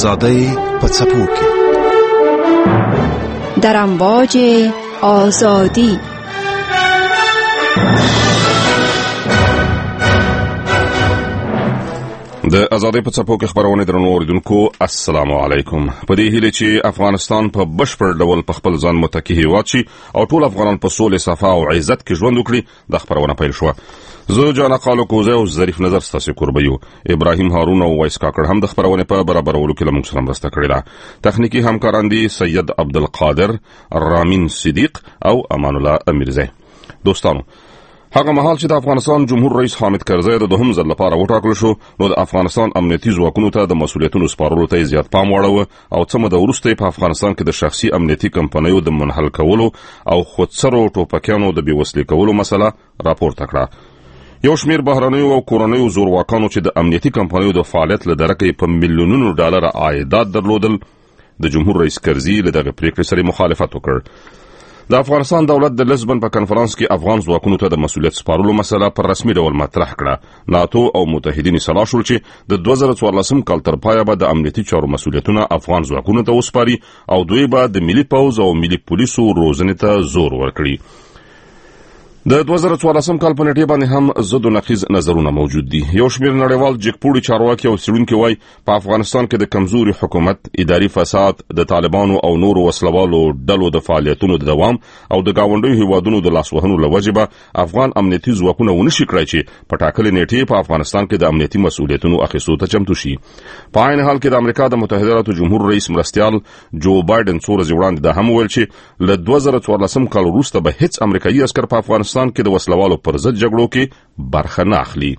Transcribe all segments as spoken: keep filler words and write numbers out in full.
آزادی په څپو کې در امواج آزادی. د آزادۍ په څپو کې خبرونه درنو اوریدونکو السلام علیکم. په دې هیله چې افغانستان په بشپړ ډول په خپل ځان متکی هیواد شي او ټول افغانان په سولې صفا او عزت کې ژوند وکړي، د خبرونه پیل شو. زه جانا قالو کوزه او ظریف نظر ستاسو قربیو. ابراهیم هارون او وایس کاکړ هم د خبرونه په برابرولو کې لمون سره مرسته کړې ده. تخنیکی همکاران دي سید عبدالقادر، رامین صدیق او امان الله امیرزی. دوستانو، هغه مهال چې د افغانستان جمهور رئیس حامد کرزی د دوهم ځل لپاره وټاکل شو، نو د افغانستان امنیتي ځواکونو ته د مسؤلیتونو سپارلو ته زیات پام واړوه او څه موده وروسته په افغانستان کې د شخصي امنیتي کمپنیو د منحل کولو او خودسرو ټوپکیانو د بیوسلي کولو مسله راپورته کړه. یو شمیر بهرنیو او کورنیو زورواکانو چې د امنیتي کمپنیو د فعالیت له درکې په میلیونونو ډالر عایدات درلودل، د جمهور رئیس کرزي له دغه پریکړې سره مخالفت وکړ. د افغانستان دولت د لزبن په کنفرانس کې افغان ځواکونو ته د مسؤلیت سپارلو مسله پر رسمي ډول مطرح کړه. ناتو او متحدین سلا شول چې د دوه زره څوارلسم کال تر پایه به د امنیتي چارو مسؤلیتونه افغان ځواکونو ته وسپاري او دوی به د ملي پوځ او ملي پولیسو روزنې ته زور ورکړي. د دوه زره څوارلسم کال په نیټه باندې هم ضد او نقیض نظرونه موجود دي. یو شمیر نړیوال جګپوړي چارواکي او څېړونکي وایي په افغانستان کې د کمزوري حکومت، اداري فساد، د طالبانو او نورو وسلوالو ډلو د فعالیتونو د دوام او د گاونډیو هیوادونو د لاسوهنو له وجې به افغان امنیتي ځواکونه ونشي کړای چې په ټاکلې نیټې په افغانستان کې د امنیتي مسؤلیتونو اخیستو ته چمتو شي. په عین حال کې د امریکا د متحده ایالاتو جمهور رئیس مرستیال جو بایدن څو ورځې وړاندې دا هم ویل چې له دوه زره څوارلسم کال وروسته به هیڅ امریکایي عسکر په افغانستان کې د وسلوالو پر ضد جګړو کې برخه نه اخلي.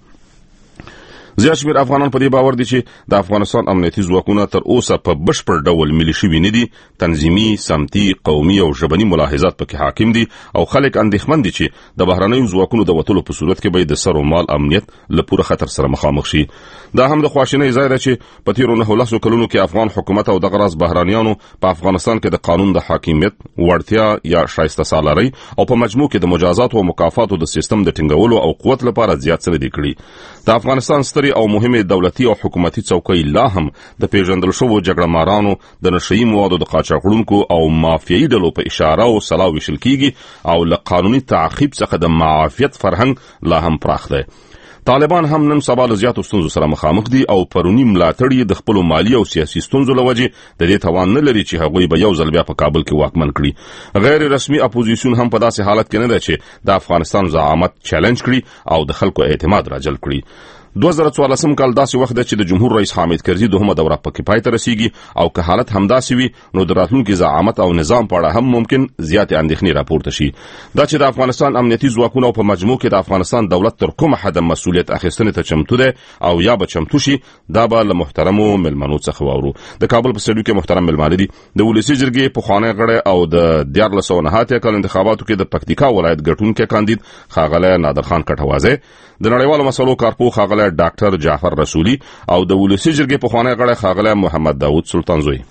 زیات شمیر افغانان په دې باور دي چې د افغانستان امنیتي ځواکونه تر اوسه په بشپړ ډول ملي شوي نه دي. تنظیمي، سمتي، قومي او ژبني ملاحظات پکې حاکم دي او خلک اندېښمن دي چې د بهرنیو ځواکونو د وتلو په صورت کې به د سر او مال امنیت له پوره خطر سره مخامخ شي. دا هم د خواشینۍ ځای دی چې په تیرو نهو لسو کلونو کې افغان حکومت او دغه راز بهرنیانو په افغانستان کې د قانون د حاکمیت، وړتیا یا شایسته سالارۍ او په مجموع کې د مجازات او مکافاتو د سیستم د ټینګولو او قوت لپاره زیات څه دي کړی. د افغانستان ستري او مهمه دولتي او حکومتي څوکۍ لا هم د پیژندل شوو جګړه مارانو، د نشئی موادو د قاچاقړونکو او مافیایي ډلو په اشاره او سلا ویشل کیږي او له قانوني تعقیب څخه د معافیت فرهنګ لا هم پراخ دی. طالبان هم نن سبا له زیاتو ستونزو سره مخامخ دي او پرونی ملاتړ یې د خپلو مالی او سیاسي ستونزو له وجې د دې توان نه لري چې هغوی به یو ځل بیا په کابل کې واکمن کړي. غیر رسمي اپوزیسیون هم په داسې حالت کې نه ده چې د افغانستان زعامت چیلنج کړي او د خلکو اعتماد راجلب کړي. دوه زره څوارلسم کال داسې وخت دی چې د جمهور رئیس حامد کرزي دوهمه دوره پکې پای ته رسیږي او که حالت همداسې وي نو د راتلونکي زعامت او نظام په اړه هم ممکن زیاتې اندېښنې راپورته شي. دا چې د افغانستان امنیتي ځواکونه او په مجموع کې د افغانستان دولت تر کومه حده مسؤلیت اخیستنې ته چمتو دی او یا به چمتو شي، دا به له محترمو مېلمنو څخه واورو. د کابل په سټډیو کې محترم مېلمانه دي د ولسي جرګې پخوانی غړی او د دیارلس سوه نهه اتیا کال انتخاباتو کې د پکتیکا ولایت ګټونکی کاندید ښاغلی نادرخان کټوازی، د نړیوالو مسلو کارپوه ښاغلی ډاکټر جعفر رسولی او د ولسي جرګې پخوانی غړی ښاغلی محمد داود سلطانزوی.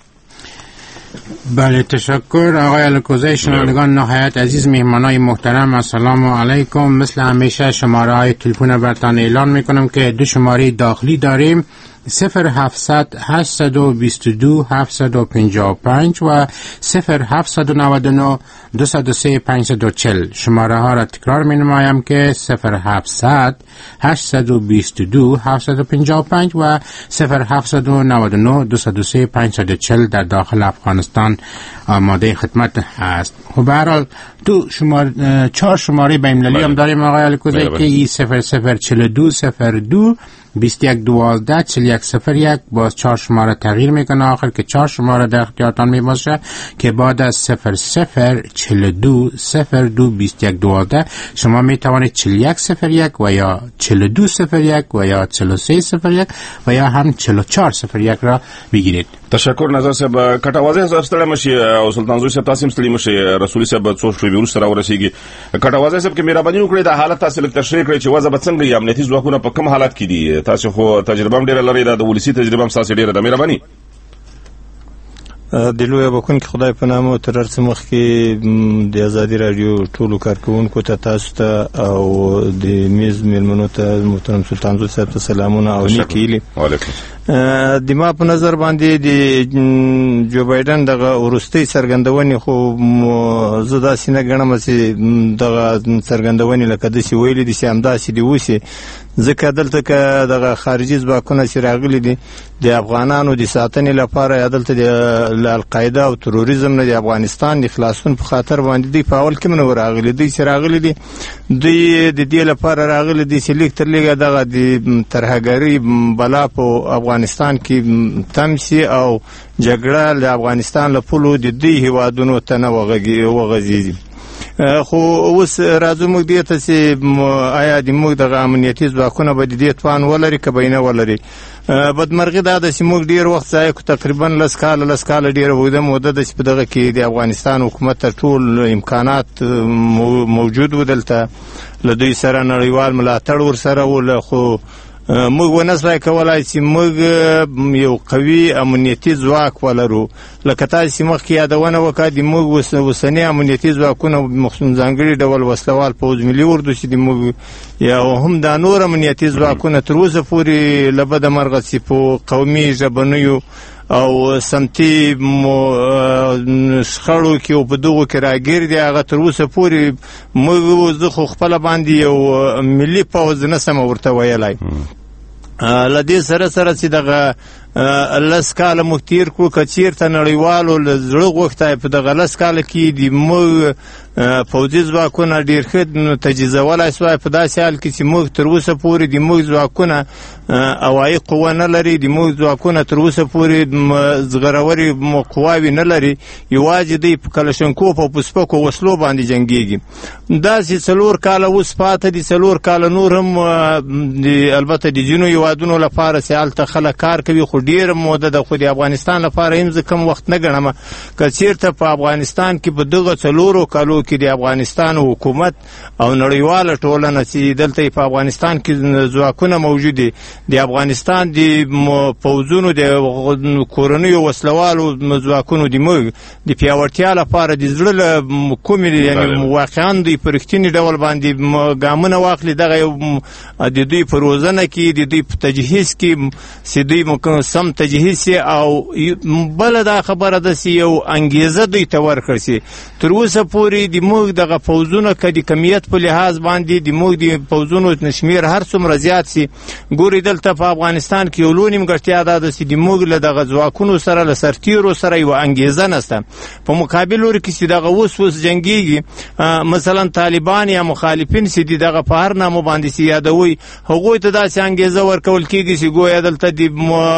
بله، تشکر آقای الکوزی. شنوندگان نهایت عزیز، مهمانای محترم، السلام علیکم. مثل همیشه شماره های تلفن برتان اعلان میکنم که دو شماره داخلی داریم: صفر هفتصد هشتصد و بیست و دو هفتصد و پنجاه و پنج و صفر هفتصد و نود و نه دویست و سه پانصد و چهل. شماره ها را تکرار می نمایم که صفر هفتصد هشتصد و بیست و دو هفتصد و پنجاه و پنج و صفر هفتصد و نود و نه دویست و سه پانصد و چهل در داخل افغانستان آماده خدمت است. خب به هر حال تو شماره چهار شماره بین‌المللی هم داریم آقای الکوزی که ای صفر صفر چهل و دو صفر دو بیست و یک دوازده چهل و یک صفر یک باز چهار شماره تغییر میکنه آخر که چهار شماره در اختیارتان میباشه که بعد از صفر صفر چهل و دو صفر دو بیست و یک دوازده شما میتوانید چهل و یک صفر یک و یا چهل و دو صفر یک و یا چهل و سه صفر یک و یا هم چهل و چهار صفر یک را بگیرید. تشکر نظر صاحب. کټوازی صاحب ستړی مشي او سلطانزوی صاحب تاسو هم ستړي مشي. رسولي صاحب څو شپې وروسته راورسیږي. کټوازی صاحب کې مهرباني وکړئ د حالت تاسو لږ تشریح کړئ چې وضع به څنګه وي، امنیتي ځواکونه په کوم حالت کې دي. تاسو خو تجربه هم ډېره لرئ، د ولسي تجربه هم تاسو ډېره ده. مهرباني. د لوی بخون کې خدای په نامه تر هر څه مخکې د ازادي راډیو ټولو کارکوونکو ته تاسو ته او د میز میلمنو ته محترم سلطان زوی صاحب ته سلامونه او نیکې هیلې. د ما په نظر باندې د جو بایدن دغه وروستۍ څرګندونې خو زه داسې نه ګڼم چې دغه څرګندونې لکه داسې ویلي دي چې همداسې دي اوسي، ځکه دلته که دغه خارجي ځواکونه چې راغلي دي د افغانانو د ساتنې لپاره یا دلته د القاعده او تروریزم نه د افغانستان د خلاصون په خاطر باندې دوی په اول کې نه راغلي، دوی چې راغلي دي دوی د دې لپاره راغلي دي چې لیک تر لیکه دغه د ترهګرۍ بلا په افغانستان کې تم شي او جګړه د افغانستان له پولو د دوی هیوادونو ته نه وغځېږي. خو اوس راځو موږ دې ته چې آیا د موږ دغه امنیتي ځواکونه به د دې توان ولري که به یې نه ولري. بدمرغي دا ده چې موږ ډېر وخت ضایع کړو، تقریبا لس کاله لس کاله ډېره اوږده موده ده چې په دغه کې د افغانستان حکومت ته ټول امکانات موجود و، دلته له دوی سره نړیوال ملاتړ ورسره و، خو موږ ونه سوای کولای چې موږ یو قوي امنیتي ځواک ولرو. لکه تاسې مخکې یادونه وکړه د موږ اوسني امنیتي ځواکونه ځانګړي ډول وسلوال پوځ ملي اردو چې د موږ یا هم دا نور امنیتي ځواکونه تر اوسه پورې له بده مرغه چې په قومي ژبنیو او سمتي شخړو کې او په دغو کې راګیر دي، هغه تر اوسه پورې موږ زه خو خپله باندې یو ملي پوځ نه سم ورته ویلی. له دې سره سره چې دغه لس کاله موږ تېر کړو، که چېرته نړیوالو له زړه غوښتی په دغه لس کاله کې د موږ پوځي ځواکونه ډېر ښه تجهیزولی سوای، په داسې حال کې چې موږ تر اوسه پورې د موږ ځواکونه هوایي قوه نه لري، د موږ ځواکونه تر اوسه پورې زغرورې قواوې نه لري، یوازې دوی په کلشنکوف او په سپکو وسلو باندې جنګېږي. داسې څلور کاله اوس پاته دي، څلور کاله نور هم البته د ځینو هېوادونو لپاره چې هلته خلک کار کوي، خو ډېره موده ده، خو د افغانستان لپاره هم زه کم وخت نه ګڼم. که چېرته په افغانستان کې په دغه څلورو کالو کې د افغانستان حکومت او نړیواله ټولنه چې دلته په افغانستان کې ځواکونه موجود دي، د افغانستان د پوځونو د کورنیو وسلوالو ځواکونو د موږ د پیاوړتیا لپاره د زړه له کومې یعنې واقعا دوی په رښتیني ډول باندې ګامونه واخلي، دغه یو د دوی په روزنه کې د دوی په تجهیز کې چې دوی سم تجهیز شي، او بله دا خبره ده چې یو انګېزه دوی ته ورکړل شي. تر اوسه پورې د موږ دغه پوځونه که د کمیت په لحاظ باندې د موږ د پوځونو شمېر هر څومره زیات شي، ګورې دلته په افغانستان کې یو لوی نیمګړتیا دا ده چې د موږ له دغه ځواکونو سره له سرتیرو سره یوه انګېزه نشته. په مقابل لوري کې چې دغه اوس اوس جنګېږي، مثلا طالبان یا مخالفین چې د دغه په هر نامو باندې چې یادوي، هغوی ته داسې انګېزه ورکول کېږي چې ګویا دلته د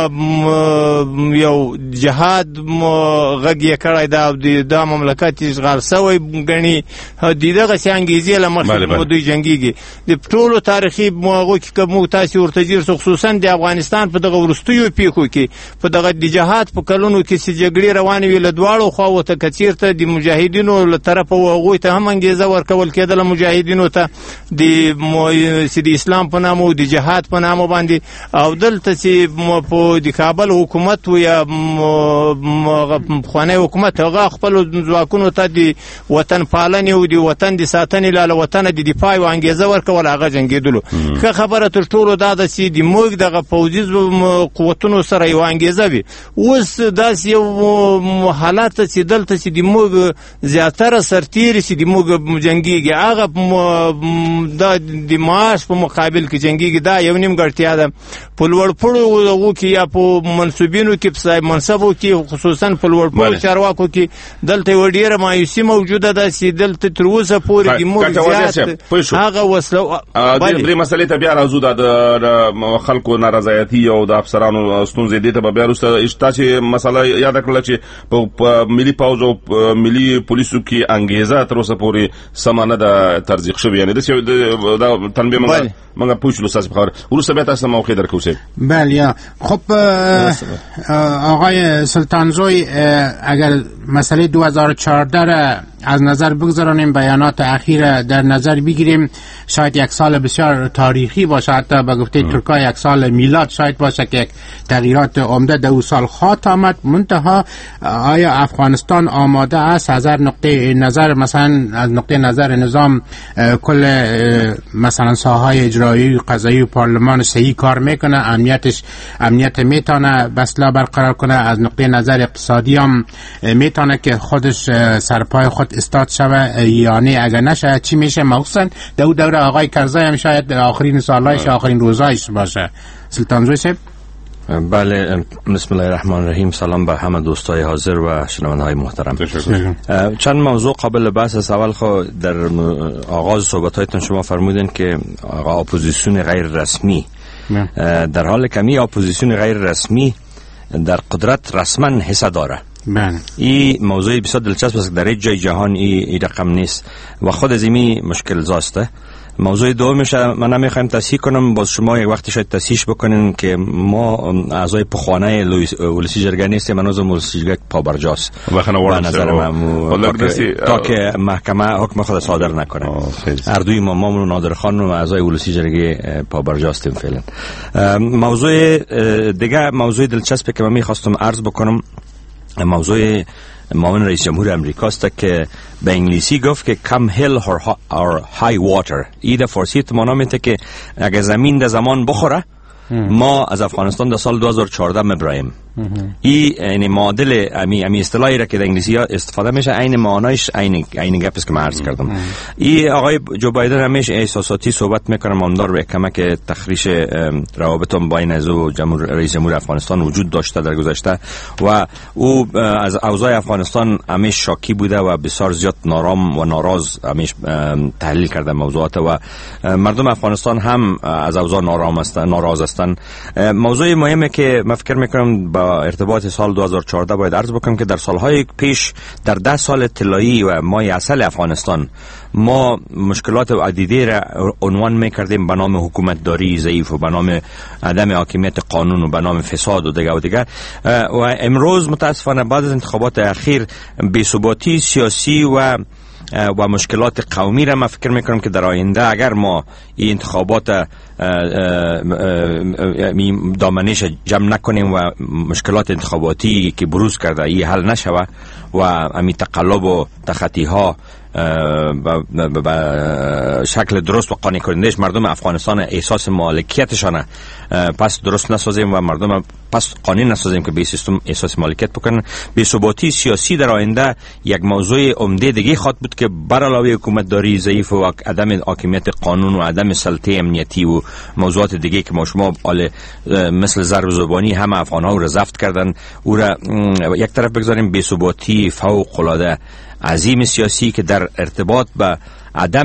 یو جهاد غږ یې کړی دا او دا مملکت اشغال سوی ګڼي، د دغسې انګېزې له مخې دوی جنګېږي. د ټولو تاریخي هغو کې که موږ تاسې ورته ځیر شو، خصوصا د افغانستان په دغه وروستیو پیښو کې، په دغه د جهاد په کلونو کې چې جګړې روانې وي له دواړو خواوو ته، که چېرته د مجاهدینو له طرفه هغوی ته هم انګېزه ورکول کېدله مجاهدینو ته د چې د اسلام په نامه او د جهاد په نامه باندې، او دلته چې په د کابل حکومت و یا پخوانی حکومت هغه خپلو ځواکونو ته د وطن پالنې او د وطن د ساتنې له وطنه د دفاع یوه انګېزه ورکول، هغه جنګېدلو. ښه خبره تر ټولو دا ده چې د موږ دغه پوځي قوتونو سره یوه انګېزه وي. اوس داسې یو حالت چې دلته چې د موږ زیاتره سرتیرې چې د موږ جنګېږي، هغه د معاش په مقابل کې جنګېږي، دا یو نیمګړتیا ده. په لوړپوړو هغو کې یا په منصوبینو کې، په صاحب منصبو کې، خصوصا په لوړپوړو چارواکو کې دلته یوه ډېره مایوسي موجوده ده چې دلته تر اوسه پورې د موږ زیات هغه وسله. درې مسلې ته بیا راځو، د خلکو نارضایتي او د افسرانو ستونزې دې ته به بیا وروسته. تاسې مسله یاده کړله چې په ملي پوځ او ملي پولیسو کې انګېزه تر اوسه پورې سمه نه ده ترجیح شوې، یعنې داسې دا تنبیه موږ موږ پوه شولو ستاسې په خبره. وروسته بیا تاسو ته موقع درکوو. بله. خب آقای سلطان زوی، اگر مسئله دو هزار و چهارده را از نظر بگذارانیم، بیانات اخیر در نظر بگیریم، شاید یک سال بسیار تاریخی باشه، حتی به گفته ترکا یک سال میلاد شاید باشه که یک تغییرات عمده در اون سال خواهد آمد. منتها آیا افغانستان آماده است از هر نقطه نظر، مثلا از نقطه نظر نظام کل مثلا ساحه اجرایی قضایی و پارلمان صحیح کار میکنه، امنیتش امنیت میتونه بسلا برقرار کنه، از نقطه نظر اقتصادی هم میتونه که خودش سرپای خود استاد شوه یا نه؟ اگر نشه چی میشه؟ مخصوصا در اون دوره آقای کرزی هم شاید در آخرین سالایش آخرین روزایش باشه. سلطان زوی صاحب. بله، بسم الله الرحمن الرحیم. سلام به همه دوستای حاضر و شنونده های محترم. چند موضوع قابل بحث است. اول خود در آغاز صحبتایتون شما فرمودین که اپوزیسیون غیر رسمی، در حال کمی اپوزیسیون غیر رسمی در قدرت رسما حصه داره. بله، این موضوع بسیار دلچسب است. در هیچ جای جهان این رقم نیست و خود از این مشکل زاسته. موضوع دومش من نمیخوایم تصحیح کنم، باز شما یک وقتی شاید تصحیح بکنین که ما اعضای پخوانه ولسی جرگه نیستیم، من عضو ولسی جرگه پابرجاست به نظر من، تا که محکمه حکم خود صادر نکنه. اردوی ما مامون نادر خان و اعضای ولسی جرگه پابرجاستیم فعلا. موضوع دیگه، موضوع دلچسبی که من میخواستم عرض بکنم، موضوع معاون رئیس جمهور امریکا است که به انگلیسی گفت که کم هیل اور های واتر. این در فارسی معنا میده که اگه زمین در زمان بخوره ما از افغانستان در سال دو هزار و چهارده میبریم. این یعنی معادل امی امی اصطلاحی را که در انگلیسی ها استفاده میشه، عین معنایش عین عین گپ است که من عرض کردم. این آقای جو بایدن همیشه احساساتی صحبت میکنه، ماندار به کمک تخریش روابط بین از او جمهور رئیس جمهور افغانستان وجود داشته در گذشته و او از اوضاع افغانستان همیشه شاکی بوده و بسیار زیاد نارام و ناراض همیشه تحلیل کرده موضوعات و مردم افغانستان هم از اوضاع نارام هستند، ناراض هستند. موضوع مهمه که من فکر میکنم با ارتباط سال دو هزار و چهارده باید عرض بکنم که در سالهای پیش، در ده سال طلایی و ماه عسل افغانستان، ما مشکلات عدیده را عنوان میکردیم به نام حکومت داری ضعیف و به نام عدم حاکمیت قانون و به نام فساد و دیگه و دیگه. و امروز متاسفانه بعد از انتخابات اخیر بی‌ثباتی سیاسی و و مشکلات قومی را من فکر میکنم که در آینده اگر ما این انتخابات دامنش جمع نکنیم و مشکلات انتخاباتی که بروز کرده این حل نشوه و امی تقلب و تخطی ها به شکل درست و قانع کنندهش مردم افغانستان احساس مالکیتشان پس درست نسازیم و مردم پس قانع نسازیم که به سیستم احساس مالکیت بکنن، بی‌ثباتی سیاسی در آینده یک موضوع عمده دیگه خواهد بود که بر علاوه حکومت داری ضعیف و عدم حاکمیت قانون و عدم سلطه امنیتی و موضوعات دیگه که ما شما مثل ضرب زبانی همه افغان‌ها رو رفض کردن، او را یک طرف بگذاریم. بی‌ثباتی فوق العاده عظیم سیاسی که در ارتباط به عدم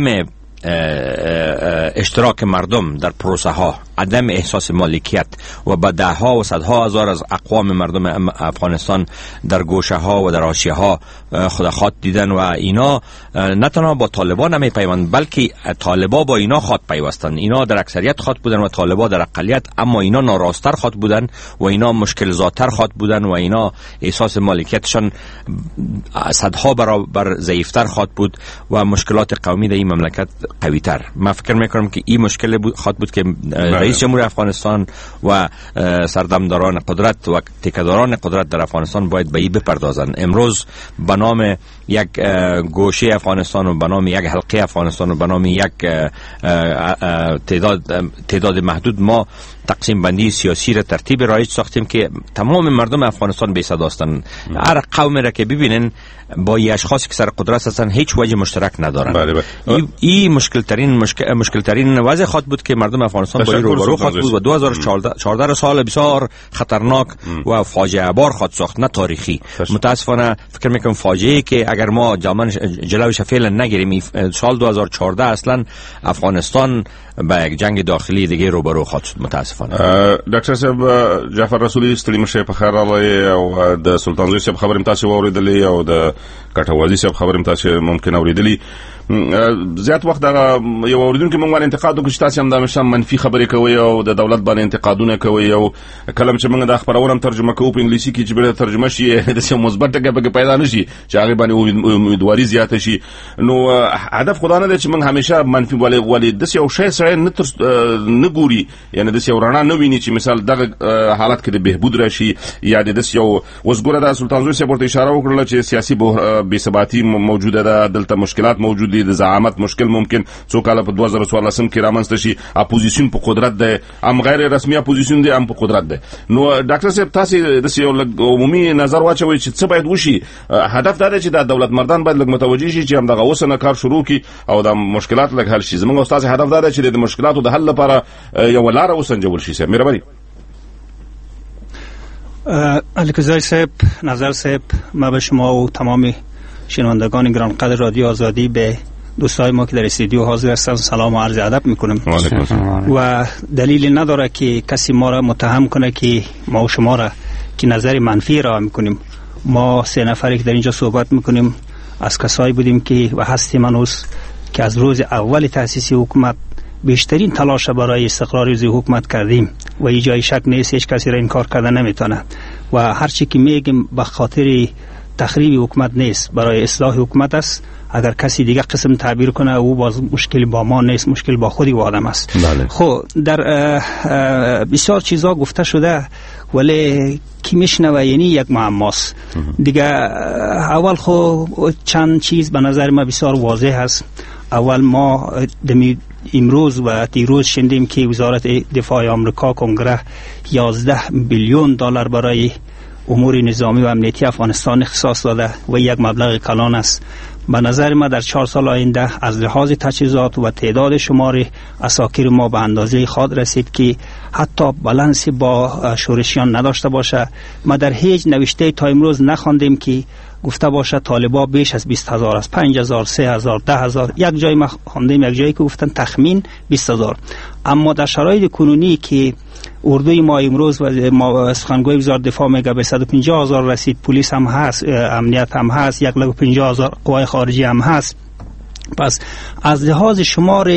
اشتراک مردم در پروسه ها، عدم احساس مالکیت و به ده ها و صدها هزار از اقوام مردم افغانستان در گوشه ها و در حاشیه ها خودخواد دیدن و اینا نه تنها با طالبان نمی پیوند بلکه طالبا با اینا خواد پیوستن. اینا در اکثریت خواد بودن و طالبا در اقلیت، اما اینا ناراستر خواد بودن و اینا مشکل زاتر خواد بودن و اینا احساس مالکیتشان صدها برابر ضعیفتر خواد بود و مشکلات قومی در این مملکت قوی تر. من فکر میکنم که این مشکل بود خواهد بود که رئیس جمهور افغانستان و سردمداران قدرت و تکداران قدرت در افغانستان باید به این بپردازن. امروز به نام یک گوشه افغانستان و به نام یک حلقه افغانستان و به نام یک تعداد تعداد محدود ما تقسیم بندی سیاسی را ترتیب رایج ساختیم که تمام مردم افغانستان بی صدا هستند. هر قومی را که ببینن با یه اشخاصی که سر قدرت هستن هیچ وجه مشترک ندارن. بله بله. این مشکل ترین مشکل مشکل ترین وضع خواهد بود که مردم افغانستان با روبرو خواهد بود و دو هزار و چهارده سال بسیار خطرناک م. و فاجعه بار خواهد ساخت، نه تاریخی. فش. متاسفانه فکر میکنم فاجعه‌ای که اگر ما جامن جلوش فعلا نگیریم سال دو هزار و چهارده اصلا افغانستان با یک جنگ داخلی دیگه روبرو خواهد شد متاسفانه. ډاکټر صاحب جعفر رسولي ستړي مشه په خیر راغلی او د سلطان زوی صاحب خبرې تاسو اوریدلې او د کټوازی صاحب خبرې تاسو ممکن اوریدلې. زیات وخت دا یو اوریدونکو موږ باندې انتقاد وکړ چې تاسو هم د مشه منفي خبرې کوي او د دولت باندې انتقادونه کوي او کلم چې موږ د خبرونه ترجمه کوو په انګلیسي کې چې به ترجمه شي د څه مثبت ټکي پیدا نشي چې هغه باندې امیدواري زیاته شي. نو هدف خدای نه دی چې موږ همیشه منفي ولې ولې د څه یو شی سره نه نه ګوري، یعنی د څه یو رڼا نه ویني چې مثال دغه حالت کې د بهبود راشي یا د څه یو وسګوره د سلطان زوی سره ورته اشاره وکړه چې سیاسي بې ثباتی موجوده ده، دلته مشکلات موجود دي، د زعامت مشکل ممکن څو کاله په دوه زره څوارلسم کې رامنځته شي، اپوزیشن په قدرت ده، ام غیر رسمي اپوزیشن دي ام په قدرت ده. نو ډاکټر صاحب تاسو د څه یو عمومي نظر واچوي چې څه باید وشي؟ هدف دا دی چې د دولت مردان باید لږ متوجي شي چې هم دغه اوسنه کار شروع کی او د مشکلات لږ حل شي. زموږ استاد هدف دا دی چې د مشکلاتو د حل لپاره یو لار وسنجول شي. صاحب مهرباني. الکوزای صاحب، نظر صاحب، ما به شما و تمام شنوندگان گرانقدر رادیو آزادی به دوستای ما که در استودیو حاضر هستن سلام و عرض ادب میکنم و دلیل نداره که کسی ما را متهم کنه که ما و شما را که نظر منفی را میکنیم. ما سه نفری که در اینجا صحبت میکنیم از کسایی بودیم که و هستیم هنوز که از روز اول تأسیس حکومت بیشترین تلاش برای استقرار حکومت کردیم و هیچ جای شک نیست هیچ کسی را انکار کردن نمیتونه و هر چی که میگیم به خاطر تخریب حکومت نیست، برای اصلاح حکومت است. اگر کسی دیگه قسم تعبیر کنه او باز مشکل با ما نیست، مشکل با خودی و آدم است. خب در بسیار چیزا گفته شده ولی کی میشنوه یعنی یک معماست دیگه. اول خب چند چیز به نظر ما بسیار واضح است. اول ما دمی امروز و دیروز شنیدیم که وزارت دفاع آمریکا کنگره یازده بیلیون دلار برای امور نظامی و امنیتی افغانستان اختصاص داده و یک مبلغ کلان است. به نظر ما در چهار سال آینده از لحاظ تجهیزات و تعداد شمار عساکر ما به اندازه خود رسید که حتی بالانسی با شورشیان نداشته باشه. ما در هیچ نوشته تا امروز نخواندیم که گفته باشه طالبا بیش از بیست هزار است، پنج هزار، سه هزار، ده هزار. یک جای ما خواندیم یک جایی که گفتن تخمین بیست هزار. اما در شرایط کنونی که اردوی ما امروز و ما سخنگوی وزارت دفاع میگه به صد و پنجاه هزار رسید، پلیس هم هست، امنیت هم هست، یک لک و پنجاه هزار قوای خارجی هم هست. پس از لحاظ شمار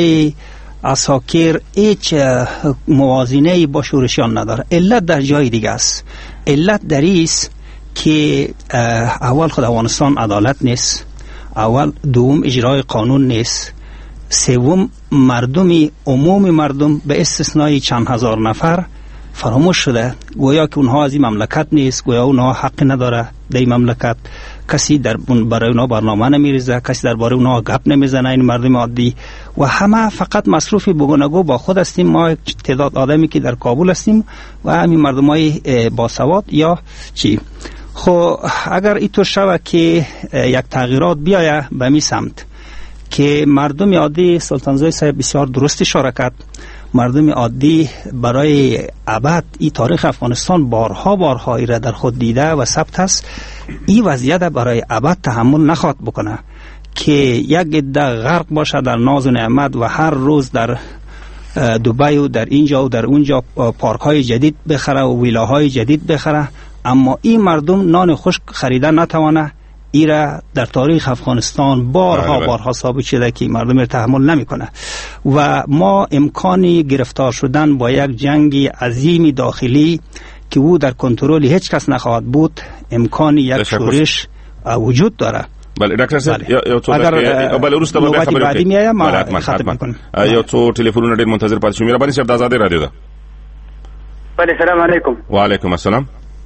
عساکر هیچ موازنه با شورشیان نداره. علت در جای دیگه است. علت در ایست که اول خود افغانستان عدالت نیست، اول دوم اجرای قانون نیست، سوم مردمی عموم مردم به استثنای چند هزار نفر فراموش شده، گویا که اونها از این مملکت نیست، گویا اونها حق نداره در این مملکت، کسی در برای اونها برنامه نمیریزه، کسی در باره اونها گپ نمیزنه. این مردم عادی و همه فقط مصروف بگونگو با خود هستیم. ما تعداد آدمی که در کابل هستیم و همین مردمای باسواد یا چی. خب اگر اینطور شود که یک تغییرات بیایه به می سمت که مردم عادی، سلطانزوی صاحب بسیار درست اشاره کرد، مردم عادی برای ابد این تاریخ افغانستان بارها بارها ایره در خود دیده و ثبت است، این وضعیت برای ابد تحمل نخواد بکنه که یک عده غرق باشه در ناز و نعمت و هر روز در دبی و در اینجا و در اونجا پارک های جدید بخره و ویلاهای جدید بخره، اما این مردم نان خشک خریده نتوانه. ایره در تاریخ افغانستان بارها بارها ثابت شده که مردم را تحمل نمیکنه و ما امکانی گرفتار شدن با یک جنگ عظیم داخلی که او در کنترل هیچ کس نخواهد بود، امکانی یک شورش وجود داره. بله ډاکټر صاحب یو څو دقیقې بل وروسته به خبرې وکړو. بله خاطر کوم یو څو ټلیفونونه ډېر منتظر پاتې شو. مهرباني صاحب د آزادۍ رادیو ده. بله سلام علیکم. وعلیکم السلام.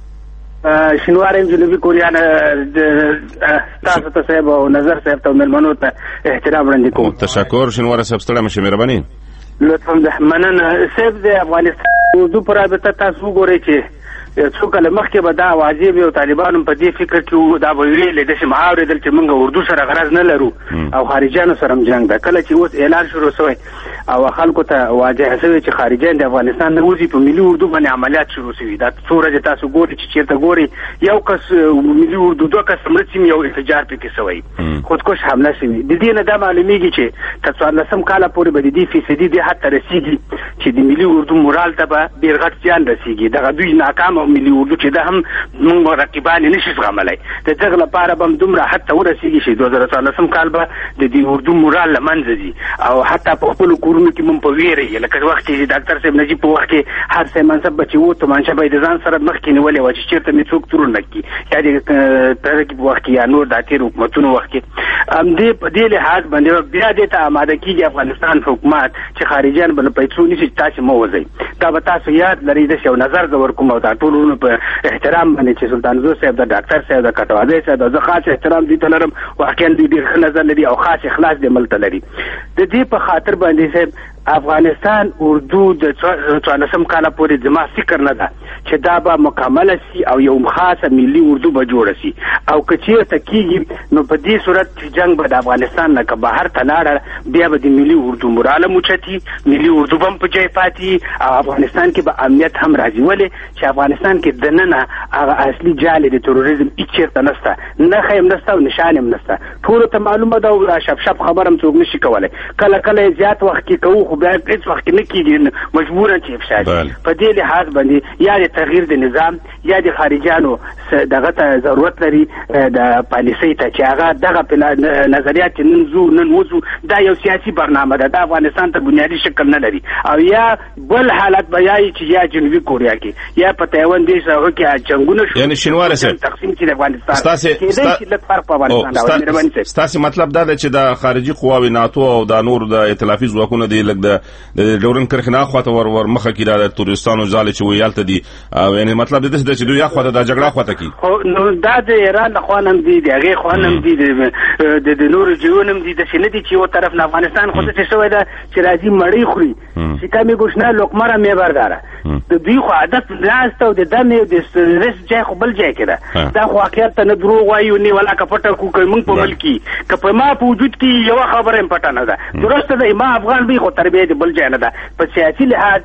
شنوارم جنوبي کوریا نه تاسو ته صاحب او نظر صاحب ته ملمنو ته احترام وړاندې کوم. تشکر شنوار صاحب ستړی مشه مهرباني. لطفا مننه صاحب د افغانستان اردو پر رابطه تاسو ګورئ چې څو کله مخکې به دا واجب او طالبانو په دې فکر کې دا ویلې د شي محاورې چې موږ اردو سره غرض نه لرو او خارجانو سره جنگ ده. کله چې اوس اعلان شروع شوی او خلکو ته واجه شوی چې خارجان د افغانستان نه وځي په ملي اردو باندې عملیات شروع شوي، دا څو ورځې تاسو ګورئ چې چیرته ګورئ یو کس ملي اردو دوه کس مړ شوي، یو انفجار پکې شوی، خودکش حمله شوی. د دې نه دا معلومیږي چې تر څوارلسم کاله پورې به د دې فیصدي د حد ته رسیږي چې د ملي اردو مورال ته به ډېر غټ زیان رسیږي. دغه دوی ناکام ملي اردو چې دا هم موږ رقیبان نشي زغملای د دغه لپاره به دومره حتی ورسیږي چې دوه زره څلورم کال به د دې اردو مورال لمنځه ځي او حتی په خپل کورونو کې مونږ په ویره لکه وخت چې ډاکټر صاحب نجیب په وخت کې هر څه منصب بچي وو ته منشا به د ځان سره مخ کې نیولې و چې چیرته می څوک ترور نکي یا د ترکیب وخت کې یا نور د تیر حکومتونو وخت کې ام دې په دې لحاظ باندې بیا دې ته آماده کیږي افغانستان حکومت چې خارجيان بل پیسو نشي تاسو مو وځي دا به تاسو یاد لرئ د شو نظر زور کوم او دا ټولونو په احترام باندې چې سلطان زو صاحب د ډاکټر صاحب د کټوازه صاحب د خاص احترام دي تلرم واقعا دې ډیر نظر لري او خاص اخلاص دې ملته لري د دې په خاطر باندې صاحب افغانستان اردو د څوارلسم کال پورې زما فکر نه ده چې دا به مکمل شي او یو خاصه ملي اردو به جوړ شي او که چیرته کیږي نو په دې صورت چې جنگ به د افغانستان نه که بهر ته لاړه بیا به د ملي اردو مراله موچتي ملي اردو هم په ځای پاتې او افغانستان کې به امنیت هم راځي ولې چې افغانستان کې دننه هغه اصلي جال د تروریزم هیڅ چیرته نشته نه خیم نشته او نشان هم نشته ټول ته معلومه ده او شپ شپ خبر هم څوک نشي کولای کله کله زیات وخت کې کوو خو بیا هیڅ وخت نه کیږي مجبورا چې افشا شي په دې لحاظ باندې یا د تغییر د نظام یا د خارجيانو دغه ته ضرورت لري د پالیسي ته چې هغه دغه نظریات نن زو نن وزو دا یو سیاسي برنامه ده د افغانستان ته بنیادی شکل نه لري او یا بل حالت بیاي چې یا جنوبي کوریا کې یا په تایوان دیش راغو کې جنگونه شو یعنی شینواره سره تقسیم چې د افغانستان کې د فرق په افغانستان دا ستاسو مطلب دا چې د خارجي قواوی ناتو او د نور د ائتلافي ځواکونو دی لګ د د ډورن کرخنه خواته ور ور مخه کې د تورستانو ځاله چې ویالته دي یعنی مطلب د دې چې دوی خواته د جګړه خواته کی خو نو دا د ایران خوانم دي دغه خوانم دي د د نور جوونم دي د شنه دي چې یو طرف نه افغانستان خو څه شوی دا چې راځي مړی خوري چې کمی ګوشنه لوکمره می برداره د دوی خو عادت لاسته د دمه د رس ځای خو بل ځای کړه دا خو حقیقت نه دروغ وایو نه ولا کپټه کو کوي مونږ په ملکی کپه ما په وجود کې یو خبره هم پټه نه ده درسته ده ما افغان به خو تربیه د بل ځای نه ده په سیاسي لحاظ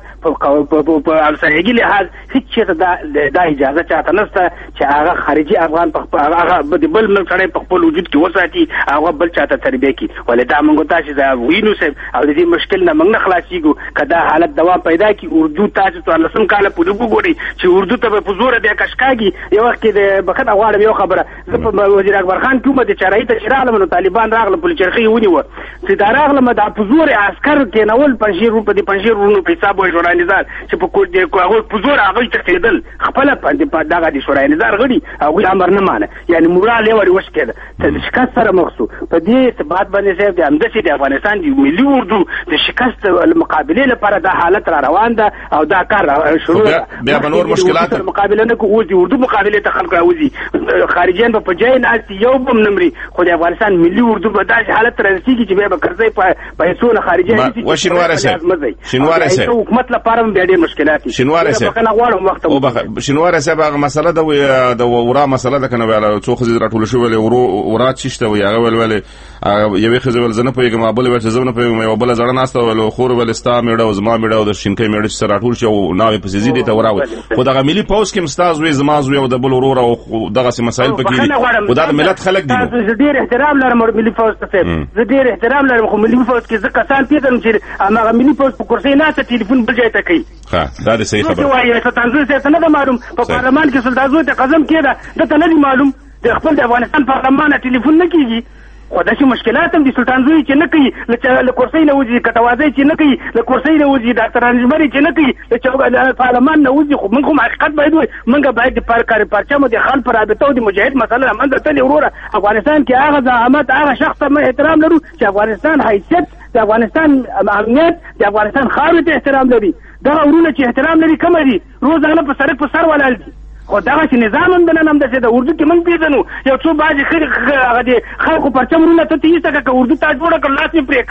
په امسایګي لحاظ هیڅ څه دا د اجازه چاته نشته چې هغه خارجي افغان په هغه بل ملک سره په خپل وجود کې وساتي هغه بل چاته تربیه کوي ولې دا موږ تاسو دا وینو سه او د دې مشکل نه موږ خلاصيږو کدا حالت دوام پیدا کی اردو تاسو ته لسم کال په دغه ګوري چې اردو ته په زور د کشکاږي یو وخت د بخښه غواړم یو خبره زه په وزیر اکبر خان کومه د چرای ته شراله نو طالبان راغله په چرخي ونیو چې دا راغله د په زور عسكر کې نول پنځیر روپې د پنځیر رونو په حساب وای شورای نظر چې په کوټ د هغه په زور هغه تخیدل خپل په دغه د شورای نظر غړي هغه امر نه مانه یعنی مورال یې ور وشکړه ته شکست سره مخسو په دې ثبات باندې چې د همدشي د افغانستان د ملي اردو د شکست مقابله لپاره د حالت را روان ده او دا کار شروع بیا به نور مشکلات مقابله نه کوو د اردو مقابله ته خلک راوځي خارجيان په جای نه یو بم نمرې خو د افغانستان ملي اردو په داسې حالت راځي چې به کرځي په پیسو نه خارجيان و شینواره سه شینواره سه حکومت لپاره هم ډېر مشکلات دي شینواره سه کنه غواړم وخت او بخ شینواره سه هغه مسله ده د ورا مسله ده کنه ویل څو خزي راټول شو ول ورو ورا چشته وي هغه ول ول یوې خزي ول زنه پويګم ابل ول زنه پويګم یو بل زړه ناسته ول خور ول استا میډه او زما میډه او د شینکې میډه سره راټول شو ناوې په زیدي ته وراوي خو دغه ملي پوس کې مستاز وي زما زوی او د بل ورور او دغه سي مسایل پکې او د ملت خلک دي زه ډیر احترام لرم ملي پوس ته زه ډیر احترام لرم خو ملي پوس کې ځکه کسان پیژنم چې هغه ملي پوس په کرسي نه ته ټلیفون بل ځای ته کوي ها دا د صحیح خبره وایي سلطان زوی څه نه معلوم په پارلمان کې سلطان زوی ته قسم کېده دته نه معلوم د خپل د افغانستان پارلمان ټلیفون نه کیږي خو دا چې مشکلات هم دي سلطان زوی چې نه کوي له کرسي نه وځي کټوازی چې نه کوي له کرسي نه وځي ډاکټر انجمري چې نه کوي له پارلمان نه وځي خو موږ هم حقیقت باید وایو موږ باید د پارکار پرچم د خلک پر رابطه او د مجاهد مسله منځ ته وروره افغانستان کې هغه زعامت هغه شخص ته احترام لرو چې افغانستان حیثیت د افغانستان امنیت د افغانستان خاورې ته احترام لري دغه ورونه چې احترام لري کوم دي روزانه په سړک په سر ولاړ دي خو دغه چې نظام هم د نن هم د اردو کې موږ پیژنو یو څو بعضې هغه د خلکو پرچمونه ته ته ایسته که اردو تا جوړه کړ لاس یې پرې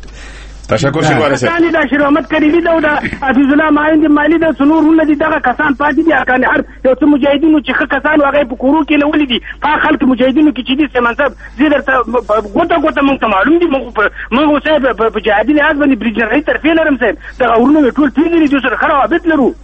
کړه تشکر شینواره صاحب دا شیر احمد کریمی دا او د حفیظ الله معین د مالی د څلورونه دي دغه کسان پاتې دي اکان هر یو څو مجاهدینو چې ښه کسان هغه په کورو کې لولي دي په خلک مجاهدینو کې چې دي سمنصب زه درته ګوته ګوته موږ ته معلوم دي موږ موږ صاحب په جهادي لحاظ باندې بریجنري طرفې لرم صاحب دغه ورونه ټول پیژني دوی سره ښه روابط لرو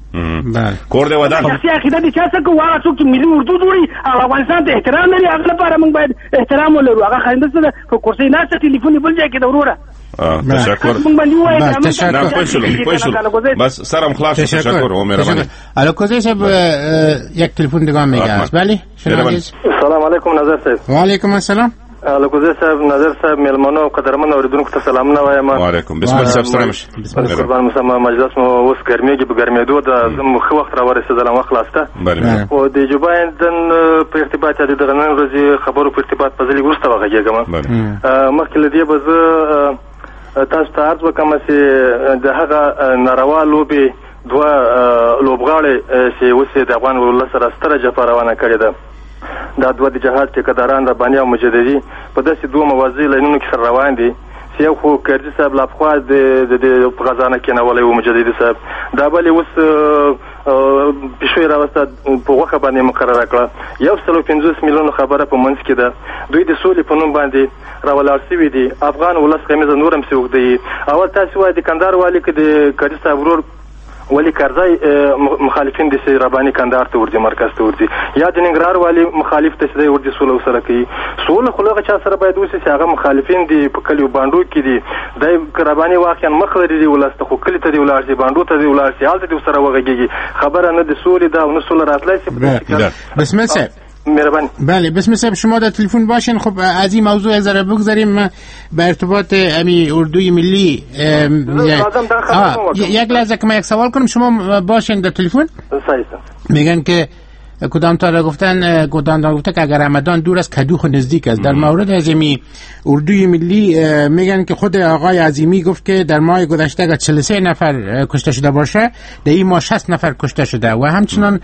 کور دی ودان شخصي عقیده دي چې څه کوو هغه څوک چې ملي اردو جوړي او افغانستان ته احترام لري هغه لپاره موږ باید احترام ولرو هغه خنده څه په کرسي نه څه ټلیفون بل ځای کې د وروره تشکر. نه پوشلم پوشلم بس سرم خلاص. تشکر و مهربانی. الکوزی صاحب یک تلفن دیگه میگه. بله شنوید. سلام علیکم نظر صاحب. و علیکم السلام. الکوزی صاحب نظر صاحب ملمنو و قدرمن اوریدونکو ته سلامونه وایم. و علیکم بسم الله صاحب سلام. قربان مسما مجلس مو اوس ګرمېږي په ګرمېدو د مخ وخت را ورسېدل وخت لاسته. بله. او د جو بایدن په ارتباط د غنن ورځې خبرو په ارتباط په ځلې ورسته وغږېږم. مخکې لدی به زه تاسو ته عرض وکم چې د هغه ناروا لوبي دوه لوبغاړي چې اوس د افغان ولس سره ستره جفا روانه کړې ده. دا دوه د جهاد ټیکداران رباني او مجددي په داسې دوه موازی لاینونو کې سره روان دي چې یو خو کرزي صاحب لا خو د د غزانه کې نه ولې و مجددي صاحب دا بلې اوس بشوي راوسته په وخت باندې مقرره کړه یو سل پنځوس میلیون خبره په منځ کې ده. دوی د سولې په نوم باندې راولار سوي دي. افغان ولس قمیزه نورم سوق دی. اول تاسو وایي د کندهار والی کې د کرزي صاحب ورور ولی کرزای مخالفین د سی ربانی کندهار ته ورځي مرکز ته ورځي یا د ننګرهار والی مخالف ته سي ورځي سولو سره کوي. سولو خلغه چا سره باید وسی چې هغه مخالفین دي په کلیو باندو کې دي د ربانی واقعا مخ لري دی ولسته خو کلی ته دی ولارسي باندو ته دی ولارسي حالت دی سره وغږیږي خبره نه د سولې دا نه سول راتلای شي. بسم الله مهربانی. بله بسم الله شما در تلفن باشین. خب از این موضوع از ذره بگذاریم به ارتباط امی اردوی ملی. یک لحظه که من یک سوال کنم شما باشین در تلفن. میگن که کدام تا گفتن کدام تا گفته که اگر رمضان دور از کدو خو نزدیک است. در مورد عظیمی اردوی ملی میگن که خود آقای عظیمی گفت که در ماه گذشته اگر چهل و سه نفر کشته شده باشه در این ماه شصت نفر کشته شده و همچنان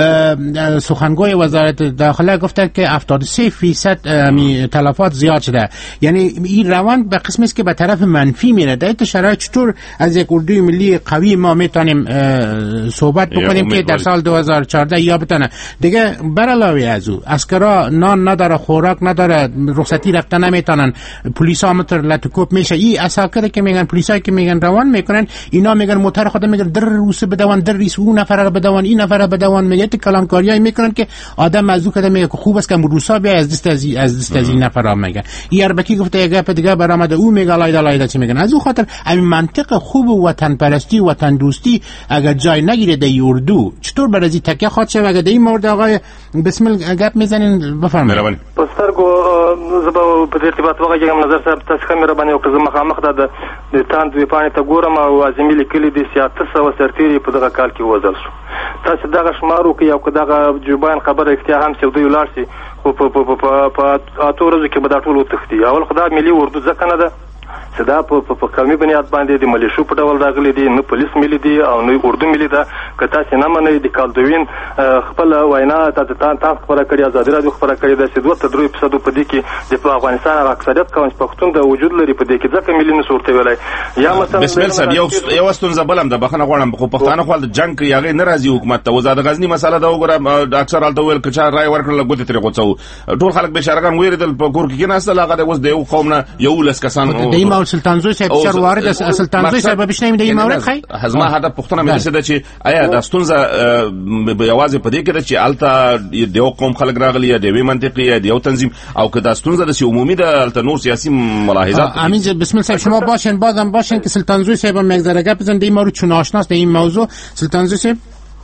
سخنگوی وزارت داخله گفته که هفتاد و سه درصد تلفات زیاد شده. یعنی این روند به قسمی است که به طرف منفی میره. در این شرایط چطور از یک اردوی ملی قوی ما میتونیم صحبت بکنیم که در سال دو هزار و چهارده یا بتونه دیگه بر علاوه از او اسکرا نان نداره خوراک نداره رخصتی رفتن نمیتونن پلیسا متر لاتوکوپ میشه. این اساکر که میگن پلیسایی که میگن روان میکنن اینا میگن موتور خود میگن در روسه بدوان در ریس اون نفر بدوان این نفر بدوان میگه کلانکاریای میکنن که آدم از او کده میگه که خوب است که روسا بیا از دست از از دست از این نفر میگن. این اربکی گفته یه گپ دیگه برآمده او میگه لایدا لایدا چی میگن. از او خاطر همین منطق خوب وطن پرستی وطن دوستی اگر جای نگیره در اردو چطور برازی تکیه خاطر شه اگر در مورد آقای بسم الله گپ میزنین بفرمایید. پسترګو زبا په ارتباط وغږم نظر صاحب تاسو هم مهرباني وکړئ زما مخامخ د تاند وی پانی ته ګورم او عظیمی لیکلي دي سیاست سو سرتيري په دغه کال کې وځل شو. تاسو دغه شمارو کې یو دغه جوبان خبره اختیار هم سعودي ولار سي خو په په په اته ورځې کې به دا ټول تختی. اول خدای ملي اردو ځکه نه ده صدا په په قومي بنیاد باندې د ملیشو په ډول راغلي دي نه پولیس ملي دي او نه اردو ملي ده. که تاسو نه منئ د کالدوین خپل وینا تاسو تاسو خبره کړی آزادي راډیو خبره کړی د سیدو ته درې اپیزود په دې کې د افغانستان اکثریت قوم پښتون د وجود لري په دې کې ځکه ملي نه صورت ویلای یا مثلا بسم الله یو یو ستونزه بلم د بخنه غواړم خو پښتانه خپل د جنگ یاغې ناراضي حکومت ته وزاد غزنی مسله دا وګوره اکثر حالت ویل کچا رائے ورکړل غوته ترې غوڅو ټول خلک به شرګان ویریدل په کور کې نه اصل هغه د وس د یو قوم نه یو لس کسان د ایمال سلطان زوی صاحب شر وارد سلطان زوی صاحب بشنیم د این مورد خی حزما هدف پښتنه مې څه ده چې آیا د ستونزه به یوازې په دې کې ده چې الته د یو قوم خلک راغلي یا د یو منطقي یا د یو تنظیم او که د ستونزه د عمومي د الته نور سیاسي ملاحظات. امین بسم الله شما باشین بازم باشین که سلطان زوی صاحب هم یک ذره گپ بزنید این مورد چون آشناست این موضوع. سلطان زوی صاحب